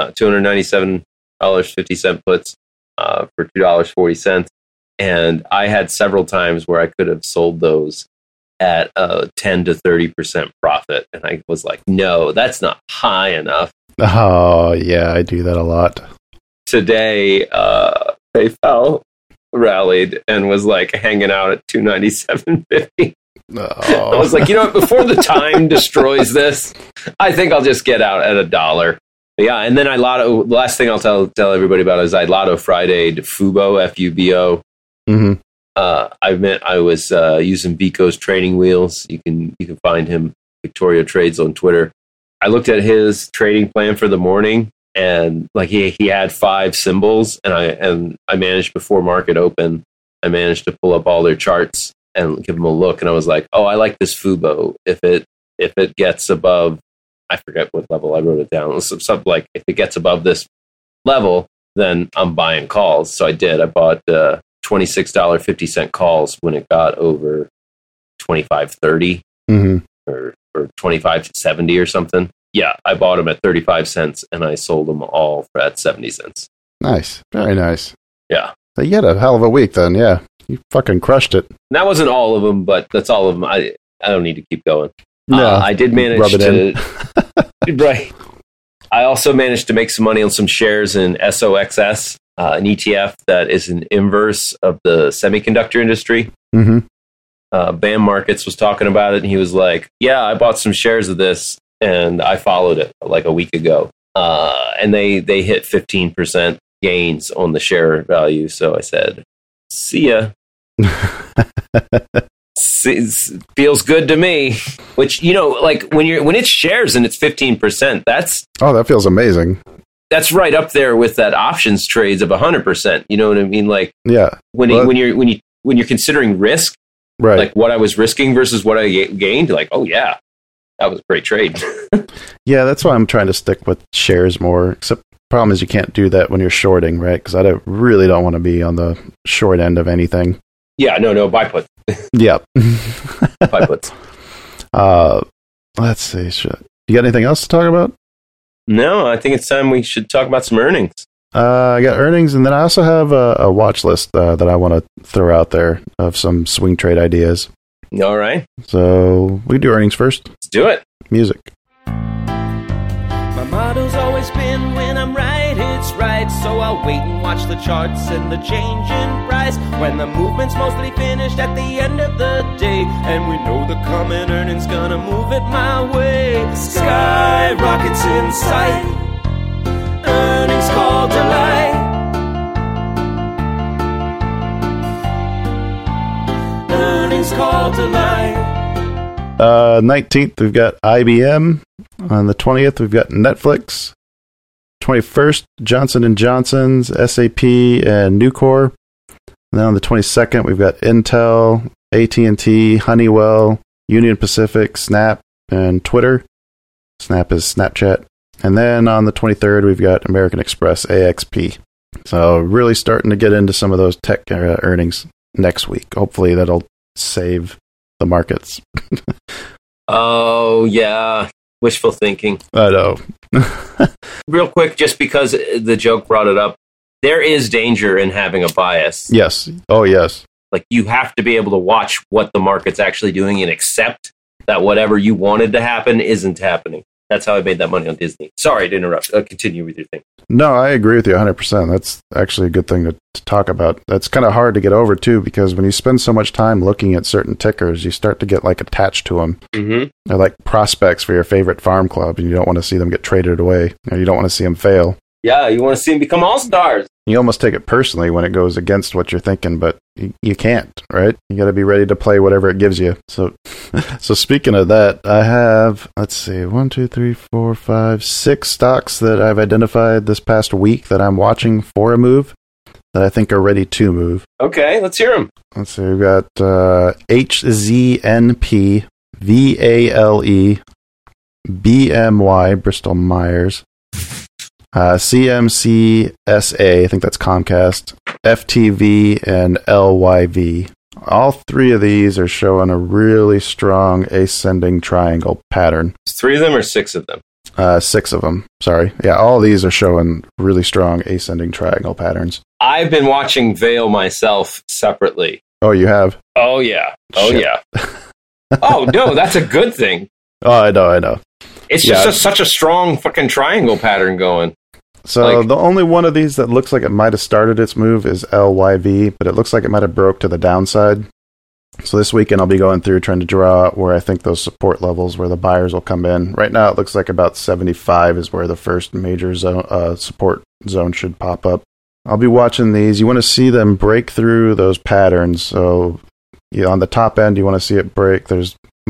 $297.50 puts for $2.40. And I had several times where I could have sold those at a 10 to 30% profit. And I was like, no, that's not high enough. Oh, yeah, I do that a lot. Today, PayPal rallied and was like hanging out at $297.50. Oh. I was like, you know what? Before the time destroys this, I think I'll just get out at $1. Yeah, and then the last thing I'll tell everybody about is I Lotto Friday to Fubo, F-U-B-O. Mm-hmm. I was using Bico's trading wheels. You can find him, Victoria Trades on Twitter. I looked at his trading plan for the morning, and like he had 5 symbols, and I managed before market open, I managed to pull up all their charts and give them a look, and I was like, oh, I like this Fubo. If it gets above, I forget what level, I wrote it down. It was something like, if it gets above this level, then I'm buying calls. So I did. I bought $26.50 calls when it got over 25.30 or 25.70 or something. Yeah, I bought them at 35 cents and I sold them all at 70 cents. Nice. Very nice. Yeah. So you had a hell of a week then, yeah. You fucking crushed it. And that wasn't all of them, but that's all of them. I don't need to keep going. No, I did manage rub it to... Right. I also managed to make some money on some shares in SOXS, an ETF that is an inverse of the semiconductor industry. Mm-hmm. Bam Markets was talking about it, and he was like, yeah, I bought some shares of this, and I followed it like a week ago. And they hit 15% gains on the share value. So I said, see ya. Feels good to me. Which, you know, like when it's shares and it's 15%, that feels amazing. That's right up there with that options trades of 100%. You know what I mean? Like, yeah. When you're considering risk, right? Like what I was risking versus what I gained, like, oh yeah, that was a great trade. Yeah, that's why I'm trying to stick with shares more. Except the problem is you can't do that when you're shorting, right? Because I really don't want to be on the short end of anything. Yeah, no, buy puts. Yep. Buy puts. Let's see. You got anything else to talk about? No, I think it's time we should talk about some earnings. I got earnings, and then I also have a watch list that I want to throw out there of some swing trade ideas. All right. So we do earnings first. Let's do it. Music. My motto's always been, when I'm right, it's right. So I'll wait and watch the charts and the change in price. When the movement's mostly finished at the end of the day, and we know the coming earnings gonna move it my way. The sky rockets in sight, earnings call delight. Earnings call delight. 19th, we've got IBM. On the 20th, we've got Netflix. 21st, Johnson & Johnson's, SAP, and Nucor. And then on the 22nd, we've got Intel, AT&T, Honeywell, Union Pacific, Snap, and Twitter. Snap is Snapchat. And then on the 23rd, we've got American Express, AXP. So really starting to get into some of those tech earnings next week. Hopefully that'll save the markets. Oh, yeah. Wishful thinking. I know. Real quick, just because the joke brought it up, there is danger in having a bias. Yes. Oh, yes. Like, you have to be able to watch what the market's actually doing and accept that whatever you wanted to happen isn't happening. That's how I made that money on Disney. Sorry to interrupt. Continue with your thing. No, I agree with you 100%. That's actually a good thing to talk about. That's kind of hard to get over, too, because when you spend so much time looking at certain tickers, you start to get, like, attached to them. Mm-hmm. They're like prospects for your favorite farm club, and you don't want to see them get traded away, or you don't want to see them fail. Yeah, you want to see them become all-stars. You almost take it personally when it goes against what you're thinking, but you can't, right? You got to be ready to play whatever it gives you. So speaking of that, I have, let's see, 1, 2, 3, 4, 5, 6 stocks that I've identified this past week that I'm watching for a move that I think are ready to move. Okay, let's hear them. Let's see, we've got HZNP, VALE, BMY, Bristol Myers, CMCSA, I think that's Comcast, FTV, and LYV. All three of these are showing a really strong ascending triangle pattern. 3 of them or 6 of them? 6 of them, sorry. Yeah, all these are showing really strong ascending triangle patterns. I've been watching Vail myself separately. Oh, you have? Oh, yeah. Oh, Shit. yeah. Oh, no, that's a good thing. Oh, I know. It's just such a strong fucking triangle pattern going. So the only one of these that looks like it might have started its move is LYV, but it looks like it might have broke to the downside. So this weekend I'll be going through trying to draw out where I think those support levels where the buyers will come in. Right now it looks like about 75 is where the first major support zone should pop up. I'll be watching these. You want to see them break through those patterns. So on the top end you want to see it break. They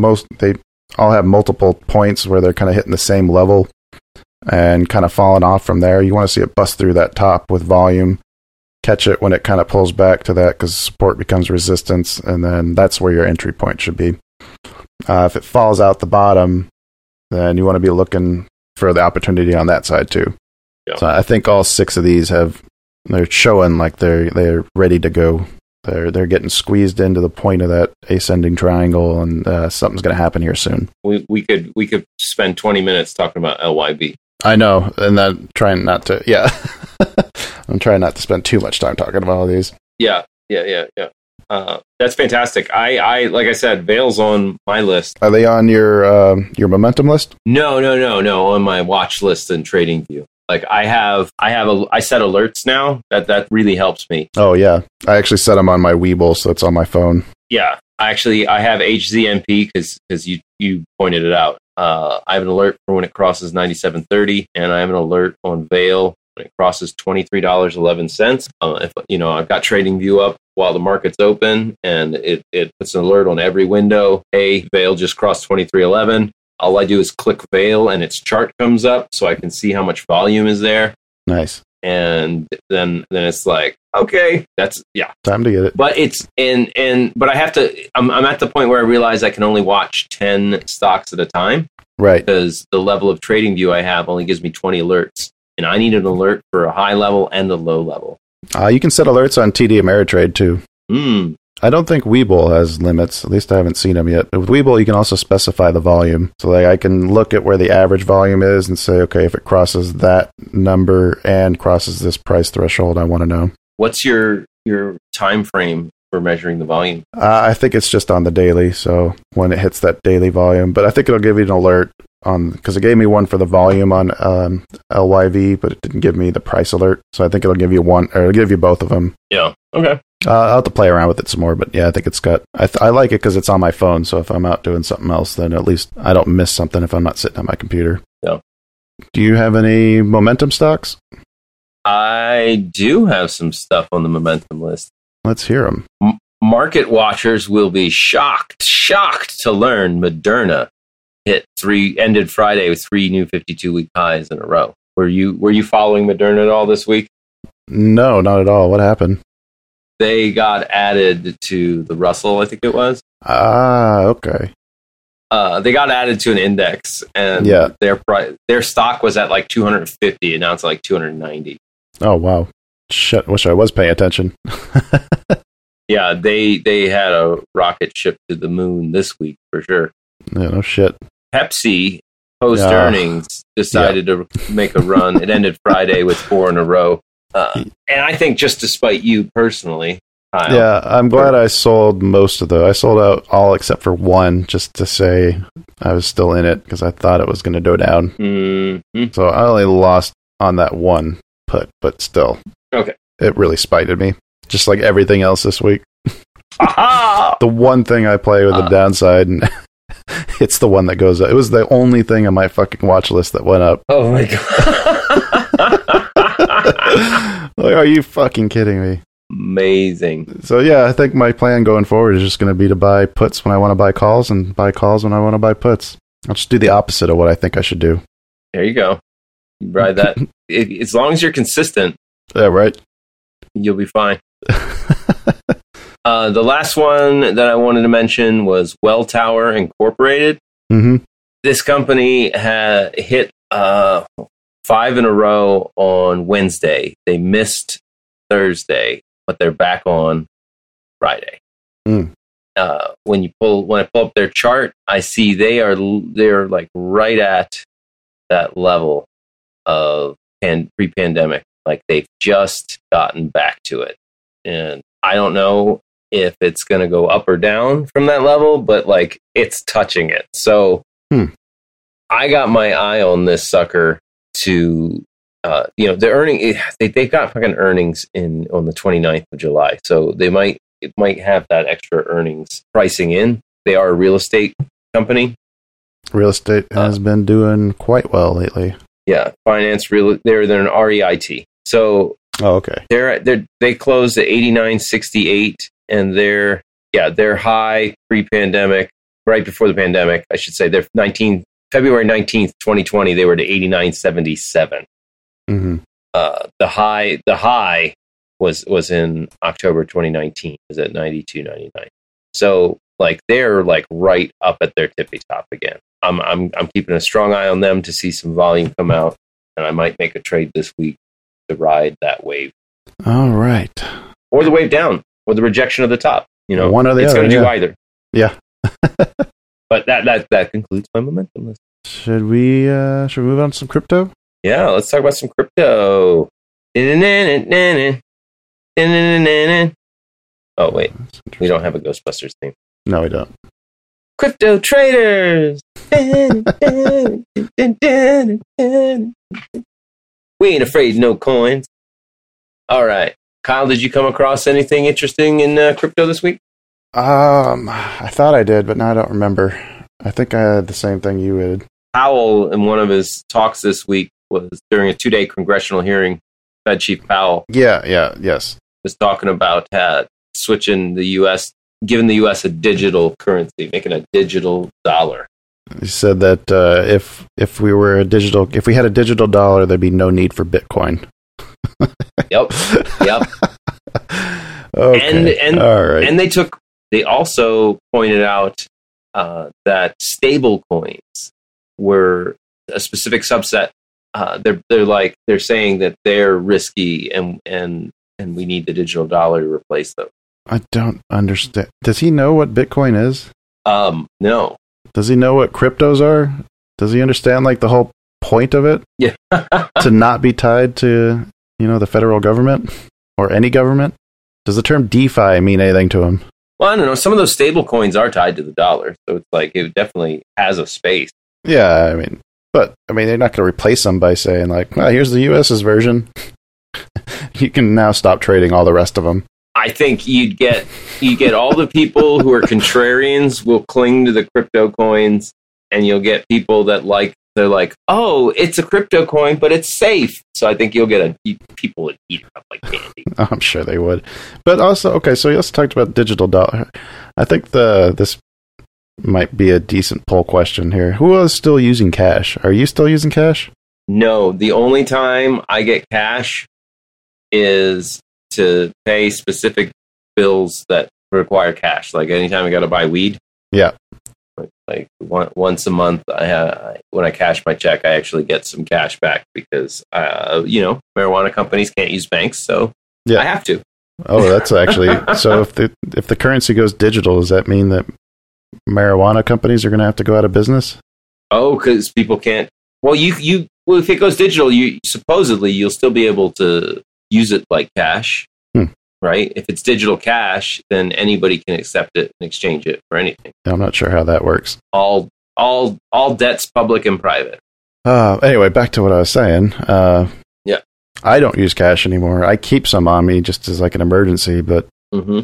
all have multiple points where they're kind of hitting the same level and kind of falling off from there. You want to see it bust through that top with volume, catch it when it kind of pulls back to that because support becomes resistance, and then that's where your entry point should be. If it falls out the bottom, then you want to be looking for the opportunity on that side too. Yeah. So I think all 6 of these they're showing like they're ready to go. They're getting squeezed into the point of that ascending triangle, and something's going to happen here soon. We could spend 20 minutes talking about LYB. I know, and then trying not to. Yeah, I'm trying not to spend too much time talking about all these. Yeah. That's fantastic. I like I said, Vail's on my list. Are they on your momentum list? No. On my watch list in TradingView. Like I set alerts now. That really helps me. Oh yeah, I actually set them on my Webull, so it's on my phone. Yeah, I have HZNP because you pointed it out. I have an alert for when it crosses 97.30, and I have an alert on Vail when it crosses $23.11. If I've got TradingView up while the market's open, and it puts an alert on every window. Hey, Vail just crossed 23.11. All I do is click Vail, and its chart comes up, so I can see how much volume is there. Nice. And then it's like, okay, that's time to get it. But it's but I have to. I'm at the point where I realize I can only watch 10 stocks at a time, right? Because the level of TradingView I have only gives me 20 alerts, and I need an alert for a high level and a low level. You can set alerts on TD Ameritrade too. I don't think Webull has limits. At least I haven't seen them yet. With Webull, you can also specify the volume. So I can look at where the average volume is and say, okay, if it crosses that number and crosses this price threshold, I want to know. What's your time frame for measuring the volume? I think it's just on the daily. So when it hits that daily volume, but I think it'll give you an alert because it gave me one for the volume on LYV, but it didn't give me the price alert. So I think it'll give you one, or it'll give you both of them. Yeah. Okay. I'll have to play around with it some more, but yeah, I think it's got. I like it because it's on my phone. So if I'm out doing something else, then at least I don't miss something if I'm not sitting on my computer. Yeah. Do you have any momentum stocks? I do have some stuff on the momentum list. Let's hear them. Market watchers will be shocked to learn Moderna ended Friday with 3 new 52-week highs in a row. Were you following Moderna at all this week? No, not at all. What happened? They got added to the Russell, I think it was. Okay. They got added to an index, and their stock was at like 250, and now it's like 290. Oh wow! Shit, wish I was paying attention. Yeah, they had a rocket ship to the moon this week for sure. Yeah, no shit. Pepsi post earnings decided to make a run. It ended Friday with 4 in a row. And I think just despite you personally, Kyle. Yeah, I'm glad I sold most of those. I sold out all except for one just to say I was still in it because I thought it was going to go down. Mm-hmm. So I only lost on that one put, but still. Okay. It really spited me, just like everything else this week. Aha! The one thing I play with the downside, and it's the one that goes up. It was the only thing on my fucking watch list that went up. Oh my God. Like, are you fucking kidding me? Amazing. So yeah, I think my plan going forward is just going to be to buy puts when I want to buy calls and buy calls when I want to buy puts. I'll just do the opposite of what I think I should do. There you go. You ride that. As long as you're consistent. Yeah, right. You'll be fine. The last one that I wanted to mention was Welltower Incorporated. Mm-hmm. This company had hit 5 in a row on Wednesday. They missed Thursday, but they're back on Friday. Mm. When I pull up their chart, I see they're like right at that level of pre-pandemic. Like they've just gotten back to it, and I don't know if it's going to go up or down from that level, but like it's touching it. So I got my eye on this sucker to, the earning. They've got fucking earnings on the 29th of July, so it might have that extra earnings pricing in. They are a real estate company. Real estate has been doing quite well lately. Yeah, finance. They're an REIT. So okay, they closed at 89.68, and their high pre-pandemic, right before the pandemic, I should say, they're February 19th, 2020, they were to 89.77. Mm-hmm. The high was in October 2019, was at 92.99. So like they're like right up at their tippy top again. I'm keeping a strong eye on them to see some volume come out, and I might make a trade this week to ride that wave. All right. Or the wave down, or the rejection of the top. One or the it's other. It's going to do either. Yeah. But that concludes my momentum list. Should we move on to some crypto? Yeah, let's talk about some crypto. Oh wait, we don't have a Ghostbusters theme. No, we don't. Crypto traders. We ain't afraid no coins. All right. Kyle, did you come across anything interesting in crypto this week? I thought I did, but now I don't remember. I think I had the same thing you did. Powell, in one of his talks this week, was during a 2-day congressional hearing. Fed Chief Powell. Yes. Was talking about switching the U.S., giving the U.S. a digital currency, making a digital dollar. He said that if we had a digital dollar, there'd be no need for Bitcoin. Yep. Okay. And all right. And they also pointed out that stable coins were a specific subset. They're saying that they're risky and we need the digital dollar to replace them. I don't understand. Does he know what Bitcoin is? No. Does he know what cryptos are? Does he understand like the whole point of it? Yeah. To not be tied to, the federal government or any government? Does the term DeFi mean anything to him? Well, I don't know. Some of those stable coins are tied to the dollar, so it's like it definitely has a space. Yeah, they're not going to replace them by saying like, well, here's the US's version. You can now stop trading all the rest of them. I think you get all the people who are contrarians will cling to the crypto coins, and you'll get people that they're like, oh, it's a crypto coin, but it's safe. So I think you'll get people that eat it up like candy. I'm sure they would. But also, okay, so you also talked about digital dollar. I think this might be a decent poll question here. Who is still using cash? Are you still using cash? No, the only time I get cash is to pay specific bills that require cash. Like anytime I got to buy weed. Yeah. Like once a month, when I cash my check, I actually get some cash back because, marijuana companies can't use banks, so yeah. I have to. Oh, that's actually so. If the currency goes digital, does that mean that marijuana companies are going to have to go out of business? Oh, because people can't. Well, if it goes digital, you'll still be able to use it like cash. Right? If it's digital cash, then anybody can accept it and exchange it for anything. I'm not sure how that works. All debts, public and private. Anyway, back to what I was saying. Yeah. I don't use cash anymore. I keep some on me just as like an emergency, but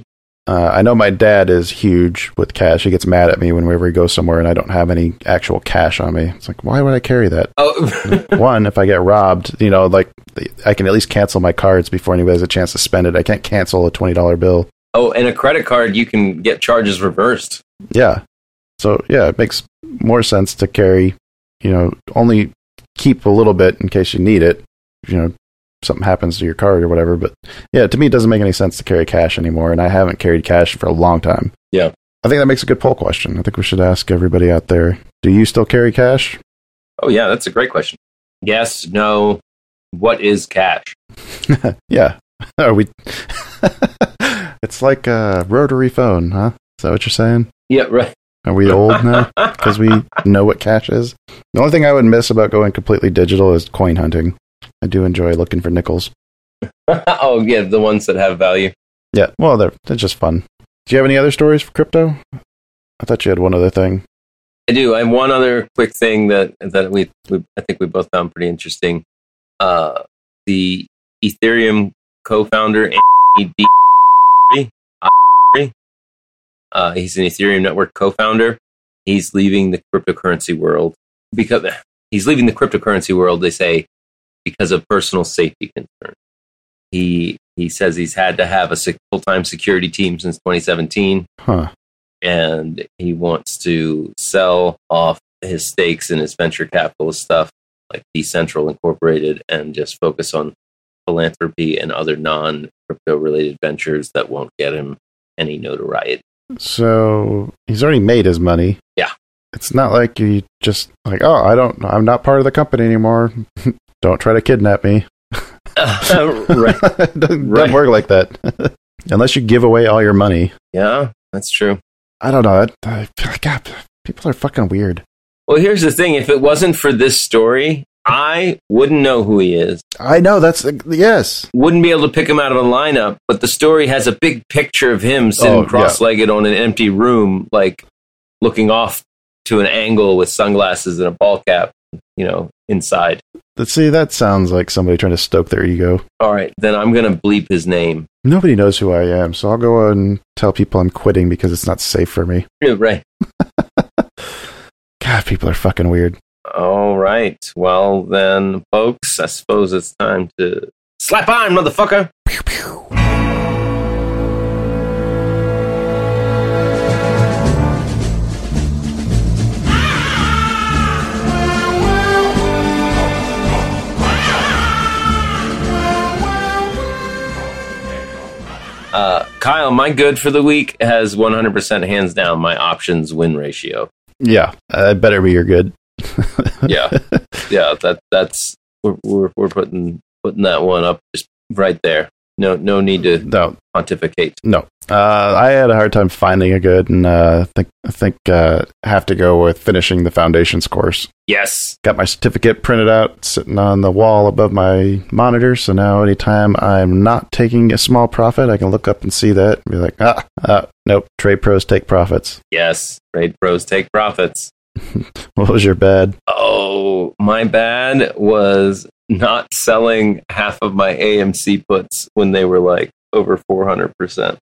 I know my dad is huge with cash. He gets mad at me whenever he goes somewhere and I don't have any actual cash on me. It's like, why would I carry that? Oh, One, if I get robbed, like I can at least cancel my cards before anybody has a chance to spend it. I can't cancel a $20 bill. oh, and a credit card, you can get charges reversed. Yeah. So, yeah, it makes more sense to carry, only keep a little bit in case you need it, something happens to your card or whatever. But yeah, to me, it doesn't make any sense to carry cash anymore. And I haven't carried cash for a long time. Yeah. I think that makes a good poll question. I think we should ask everybody out there, do you still carry cash? Oh, yeah, that's a great question. Yes, no, what is cash? Yeah. Are we? It's like a rotary phone, huh? Is that what you're saying? Yeah, right. Are we old now because we know what cash is? The only thing I would miss about going completely digital is coin hunting. I do enjoy looking for nickels. Oh, yeah, the ones that have value. Yeah, well, they're just fun. Do you have any other stories for crypto? I thought you had one other thing. I do. I have one other quick thing that we I think we both found pretty interesting. The Ethereum co-founder, Anthony D. He's an Ethereum network co-founder. He's leaving the cryptocurrency world because he's leaving the cryptocurrency world. They say because of personal safety concerns. He says he's had to have a full-time security team since 2017. Huh. And he wants to sell off his stakes in his venture capitalist stuff, like Decentral Incorporated, and just focus on philanthropy and other non-crypto related ventures that won't get him any notoriety. So he's already made his money. Yeah. It's not like you just like, I'm not part of the company anymore. Don't try to kidnap me. Right. Doesn't work like that. Unless you give away all your money. Yeah, that's true. I don't know. God, people are fucking weird. Well, here's the thing. If it wasn't for this story, I wouldn't know who he is. I know. Yes. Wouldn't be able to pick him out of a lineup, but the story has a big picture of him sitting cross-legged on an empty room, like looking off to an angle with sunglasses and a ball cap, inside. Let's see, that sounds like somebody trying to stoke their ego. All right, then I'm going to bleep his name. Nobody knows who I am, so I'll go and tell people I'm quitting because it's not safe for me. Right. God, people are fucking weird. All right. Well, then, folks, I suppose it's time to slap on, motherfucker. Pew, pew. Kyle, my good for the week has 100% hands down my options win ratio. Yeah, that better be your good. Yeah. That's we're putting that one up just right there. No need to pontificate. No, I had a hard time finding a good, and I think have to go with finishing the foundations course. Yes, got my certificate printed out, sitting on the wall above my monitor. So now, anytime I'm not taking a small profit, I can look up and see that and be like, nope. Trade pros take profits. Yes, trade pros take profits. What was your bad? Oh, my bad was not selling half of my AMC puts when they were like over 400%.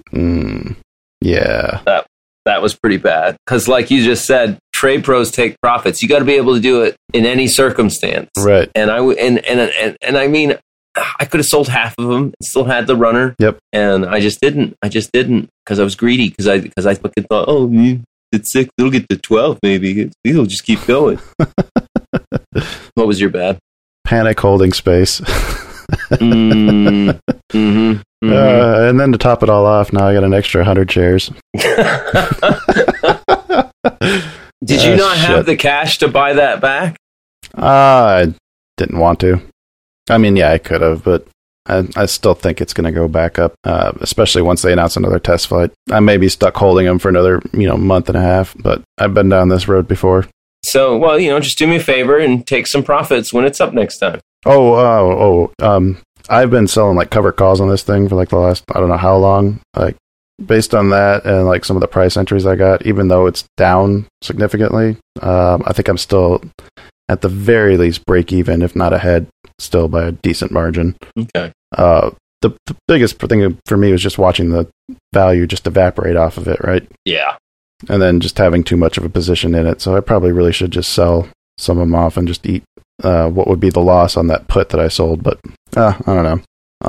Yeah. That was pretty bad. Because like you just said, trade pros take profits. You got to be able to do it in any circumstance. Right. And I mean, I could have sold half of them and still had the runner. Yep. And I just didn't because I was greedy because I fucking thought, it's 6, it'll get to 12 maybe. It'll just keep going. What was your bad? Panic holding space. And then to top it all off, now I got an extra 100 shares. Did you not have the cash to buy that back? I didn't want to. I mean, yeah, I could have, but I still think it's going to go back up, especially once they announce another test flight. I may be stuck holding them for another, month and a half, but I've been down this road before. So, well, just do me a favor and take some profits when it's up next time. I've been selling like cover calls on this thing for like the last, I don't know how long. Like based on that and like some of the price entries I got, even though it's down significantly, I think I'm still at the very least break even, if not ahead, still by a decent margin. Okay. the biggest thing for me was just watching the value just evaporate off of it, right? Yeah. And then just having too much of a position in it. So I probably really should just sell some of them off and just eat what would be the loss on that put that I sold. But I don't know.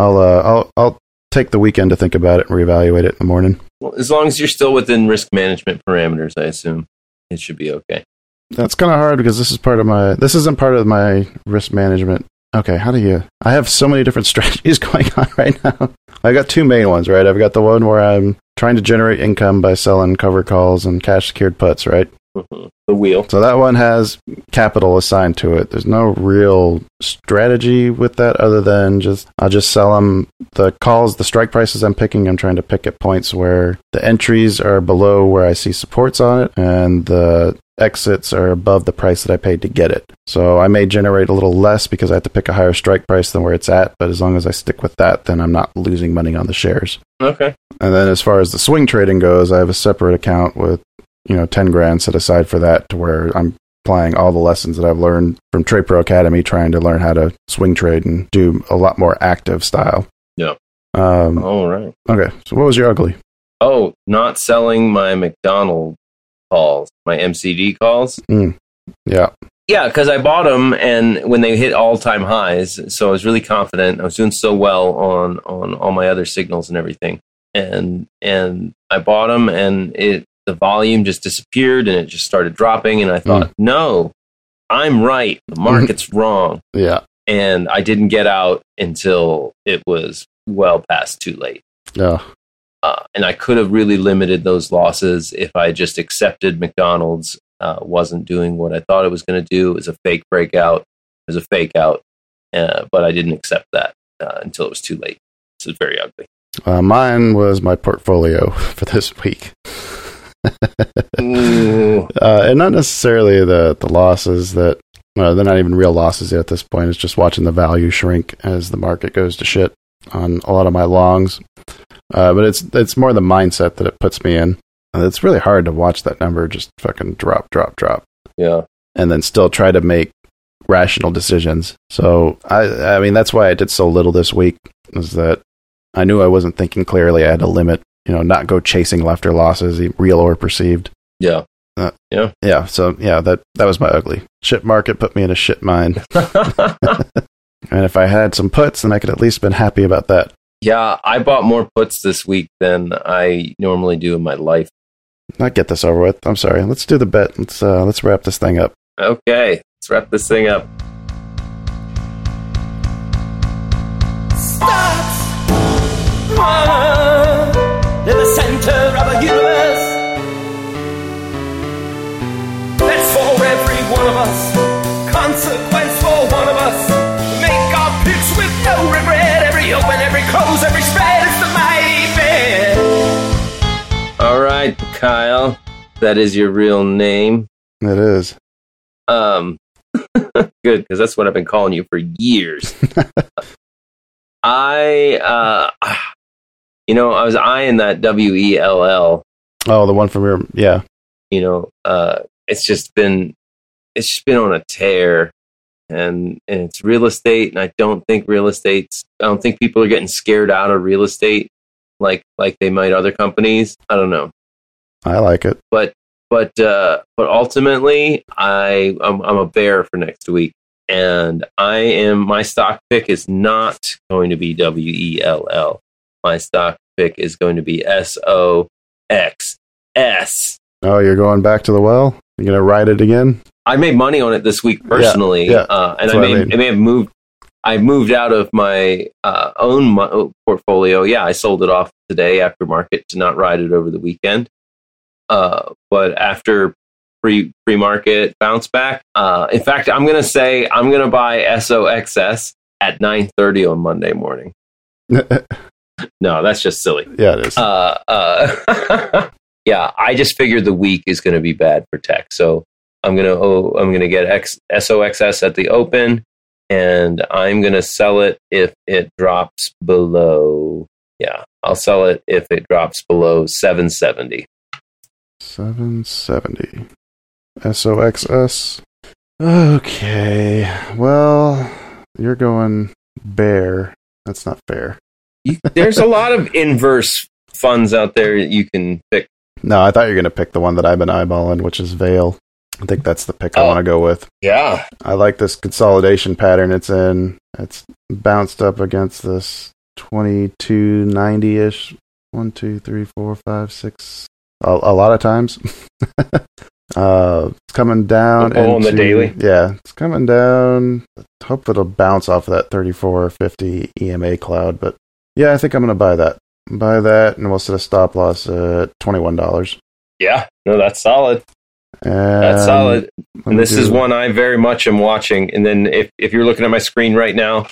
I'll take the weekend to think about it and reevaluate it in the morning. Well, as long as you're still within risk management parameters, I assume it should be okay. That's kind of hard because this isn't part of my risk management. Okay, I have so many different strategies going on right now. I got two main ones, right? I've got the one where I'm trying to generate income by selling cover calls and cash secured puts, right? Mm-hmm. The wheel. So that one has capital assigned to it. There's no real strategy with that other than I'll just sell them the calls, the strike prices I'm picking. I'm trying to pick at points where the entries are below where I see supports on it and the exits are above the price that I paid to get it. So I may generate a little less because I have to pick a higher strike price than where it's at, but as long as I stick with that, then I'm not losing money on the shares. Okay. And then as far as the swing trading goes, I have a separate account with 10 grand set aside for that, to where I'm applying all the lessons that I've learned from Trade Pro Academy, trying to learn how to swing trade and do a lot more active style. Yeah. All right. Okay. So what was your ugly? Oh, not selling my McDonald calls, my MCD calls. Yeah. Yeah, because I bought them, and when they hit all-time highs, so I was really confident. I was doing so well on all my other signals and everything, and I bought them, and the volume just disappeared, and it just started dropping, and I thought, no, I'm right. The market's wrong. Yeah. And I didn't get out until it was well past too late. Yeah. And I could have really limited those losses if I just accepted McDonald's wasn't doing what I thought it was going to do. It was a fake breakout. It was a fake out. But I didn't accept that until it was too late. This is very ugly. Mine was my portfolio for this week. And not necessarily the losses that, they're not even real losses yet at this point. It's just watching the value shrink as the market goes to shit on a lot of my longs. But it's more the mindset that it puts me in. It's really hard to watch that number just fucking drop. Yeah. And then still try to make rational decisions. So, I mean, that's why I did so little this week, is that I knew I wasn't thinking clearly. I had to limit, not go chasing lefter losses, real or perceived. Yeah. Yeah. So, yeah, that was my ugly. Shit market put me in a shit mind. And if I had some puts, then I could at least been happy about that. Yeah, I bought more puts this week than I normally do in my life. Not get this over with. I'm sorry. Let's do the bet. Let's wrap this thing up. Okay, let's wrap this thing up. Starts in the center of a universe. That's for every one of us. Consequence for one of us. Make our picks with no regret. Every open, every close, every spread. It's the mighty bet. All right, Kyle, that is your real name. It is. Good, because that's what I've been calling you for years. I was eyeing that WELL. Oh, the one from your, yeah. It's just been on a tear, and it's real estate, and I don't think people are getting scared out of real estate like they might other companies. I don't know. I like it. But ultimately, I'm a bear for next week, and my stock pick is not going to be WELL. My stock pick is going to be SOXS. Oh, you're going back to the well? You're going to ride it again? I made money on it this week personally, yeah. And I may have moved. I moved out of my own portfolio. Yeah, I sold it off today after market to not ride it over the weekend. But after pre-market bounce back, in fact, I'm going to say I'm going to buy SOXS at 9:30 on Monday morning. No, that's just silly. Yeah, it is. Yeah, I just figured the week is going to be bad for tech, so I'm gonna get SOXS at the open, and I'm gonna sell it if it drops below. Yeah, I'll sell it if it drops below 770. 770. SOXS. Okay. Well, you're going bear. That's not fair. There's a lot of inverse funds out there that you can pick. No, I thought you were going to pick the one that I've been eyeballing, which is Vail. I think that's the pick I want to go with. Yeah. I like this consolidation pattern it's in. It's bounced up against this 2290-ish. 1, 2, 3, 4, 5, 6. A lot of times. It's coming down. On the daily? Yeah, it's coming down. Hope it'll bounce off of that 3450 EMA cloud. But yeah, I think I'm going to buy that. And we'll set a stop loss at $21. Yeah, no, that's solid. That's solid. And this is one I very much am watching. And then if you're looking at my screen right now,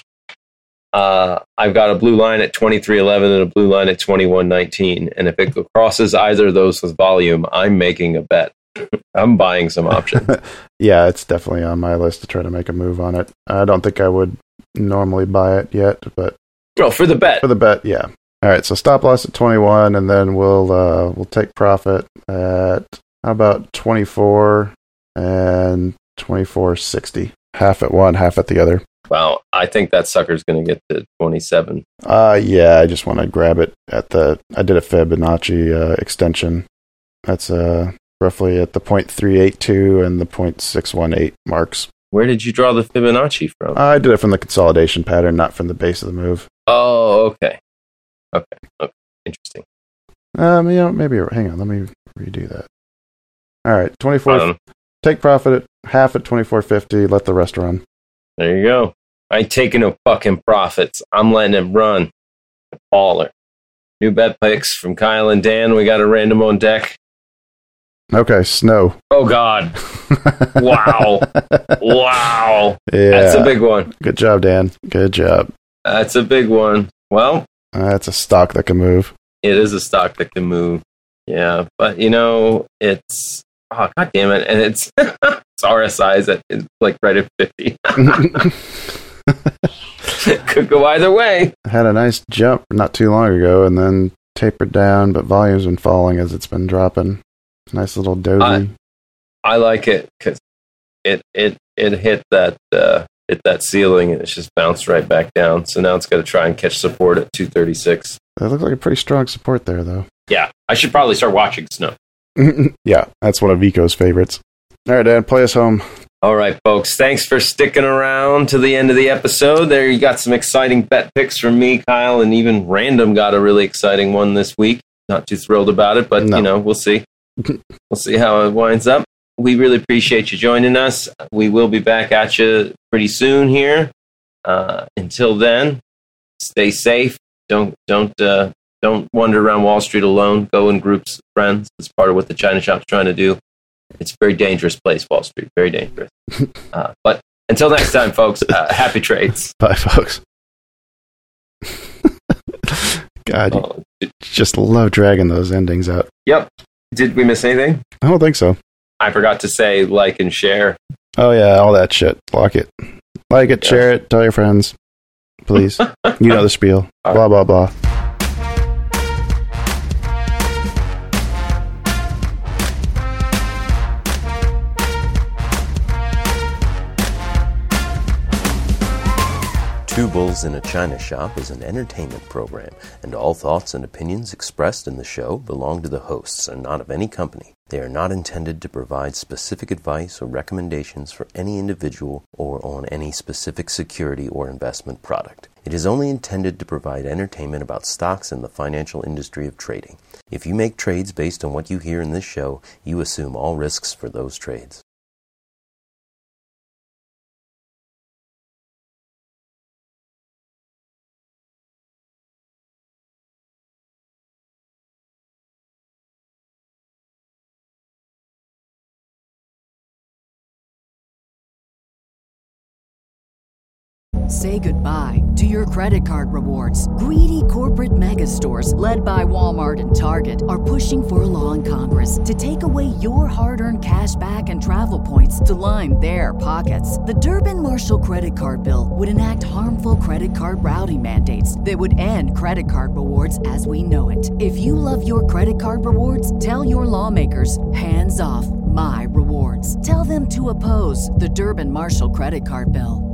I've got a blue line at 23.11 and a blue line at 21.19. And if it crosses either of those with volume, I'm making a bet. I'm buying some options. Yeah, it's definitely on my list to try to make a move on it. I don't think I would normally buy it yet, but for the bet. For the bet, yeah. All right, so stop loss at 21, and then we'll take profit at how about 24 and 24.60. Half at one, half at the other. Wow, I think that sucker's going to get to 27. Yeah, I just want to grab it at I did a Fibonacci extension. That's roughly at the 0.382 and the 0.618 marks. Where did you draw the Fibonacci from? I did it from the consolidation pattern, not from the base of the move. Oh, okay. Okay. Interesting. Maybe, hang on, let me redo that. All right, 24. Take profit at half at 24.50, let the rest run. There you go. I ain't taking no fucking profits. I'm letting it run. Baller. New bet picks from Kyle and Dan. We got a random on deck. Okay, snow. Oh, God. Wow. Wow. Yeah. That's a big one. Good job, Dan. Good job. That's a big one. Well, that's a stock that can move. It is a stock that can move. Yeah, but it's God damn it, and it's RSI's it's like right at 50. It could go either way. Had a nice jump not too long ago, and then tapered down, but volume's been falling as it's been dropping. Nice little dozy. I like it because it hit that ceiling and it's just bounced right back down. So now it's got to try and catch support at 236. That looks like a pretty strong support there, though. Yeah, I should probably start watching snow. Yeah, that's one of Vico's favorites. All right, Dan, play us home. All right, folks. Thanks for sticking around to the end of the episode. There you got some exciting bet picks from me, Kyle, and even Random got a really exciting one this week. Not too thrilled about it, but, we'll see. We'll see how it winds up. We really appreciate you joining us. We will be back at you pretty soon here. Until then, stay safe. Don't wander around Wall Street alone. Go in groups of friends. It's part of what the China Shop's trying to do. It's a very dangerous place, Wall Street. Very dangerous. But until next time, folks, happy trades. Bye, folks. God, you just love dragging those endings out. Yep. Did we miss anything? I don't think so. I forgot to say like and share. Oh, yeah, all that shit. Like it. Like it, share it, tell your friends. Please. You know the spiel. Blah, blah, blah. Two Bulls in a China Shop is an entertainment program, and all thoughts and opinions expressed in the show belong to the hosts and not of any company. They are not intended to provide specific advice or recommendations for any individual or on any specific security or investment product. It is only intended to provide entertainment about stocks in the financial industry of trading. If you make trades based on what you hear in this show, you assume all risks for those trades. Say goodbye to your credit card rewards. Greedy corporate mega stores, led by Walmart and Target, are pushing for a law in Congress to take away your hard-earned cash back and travel points to line their pockets. The Durbin-Marshall credit card bill would enact harmful credit card routing mandates that would end credit card rewards as we know it. If you love your credit card rewards, tell your lawmakers, hands off my rewards. Tell them to oppose the Durbin-Marshall credit card bill.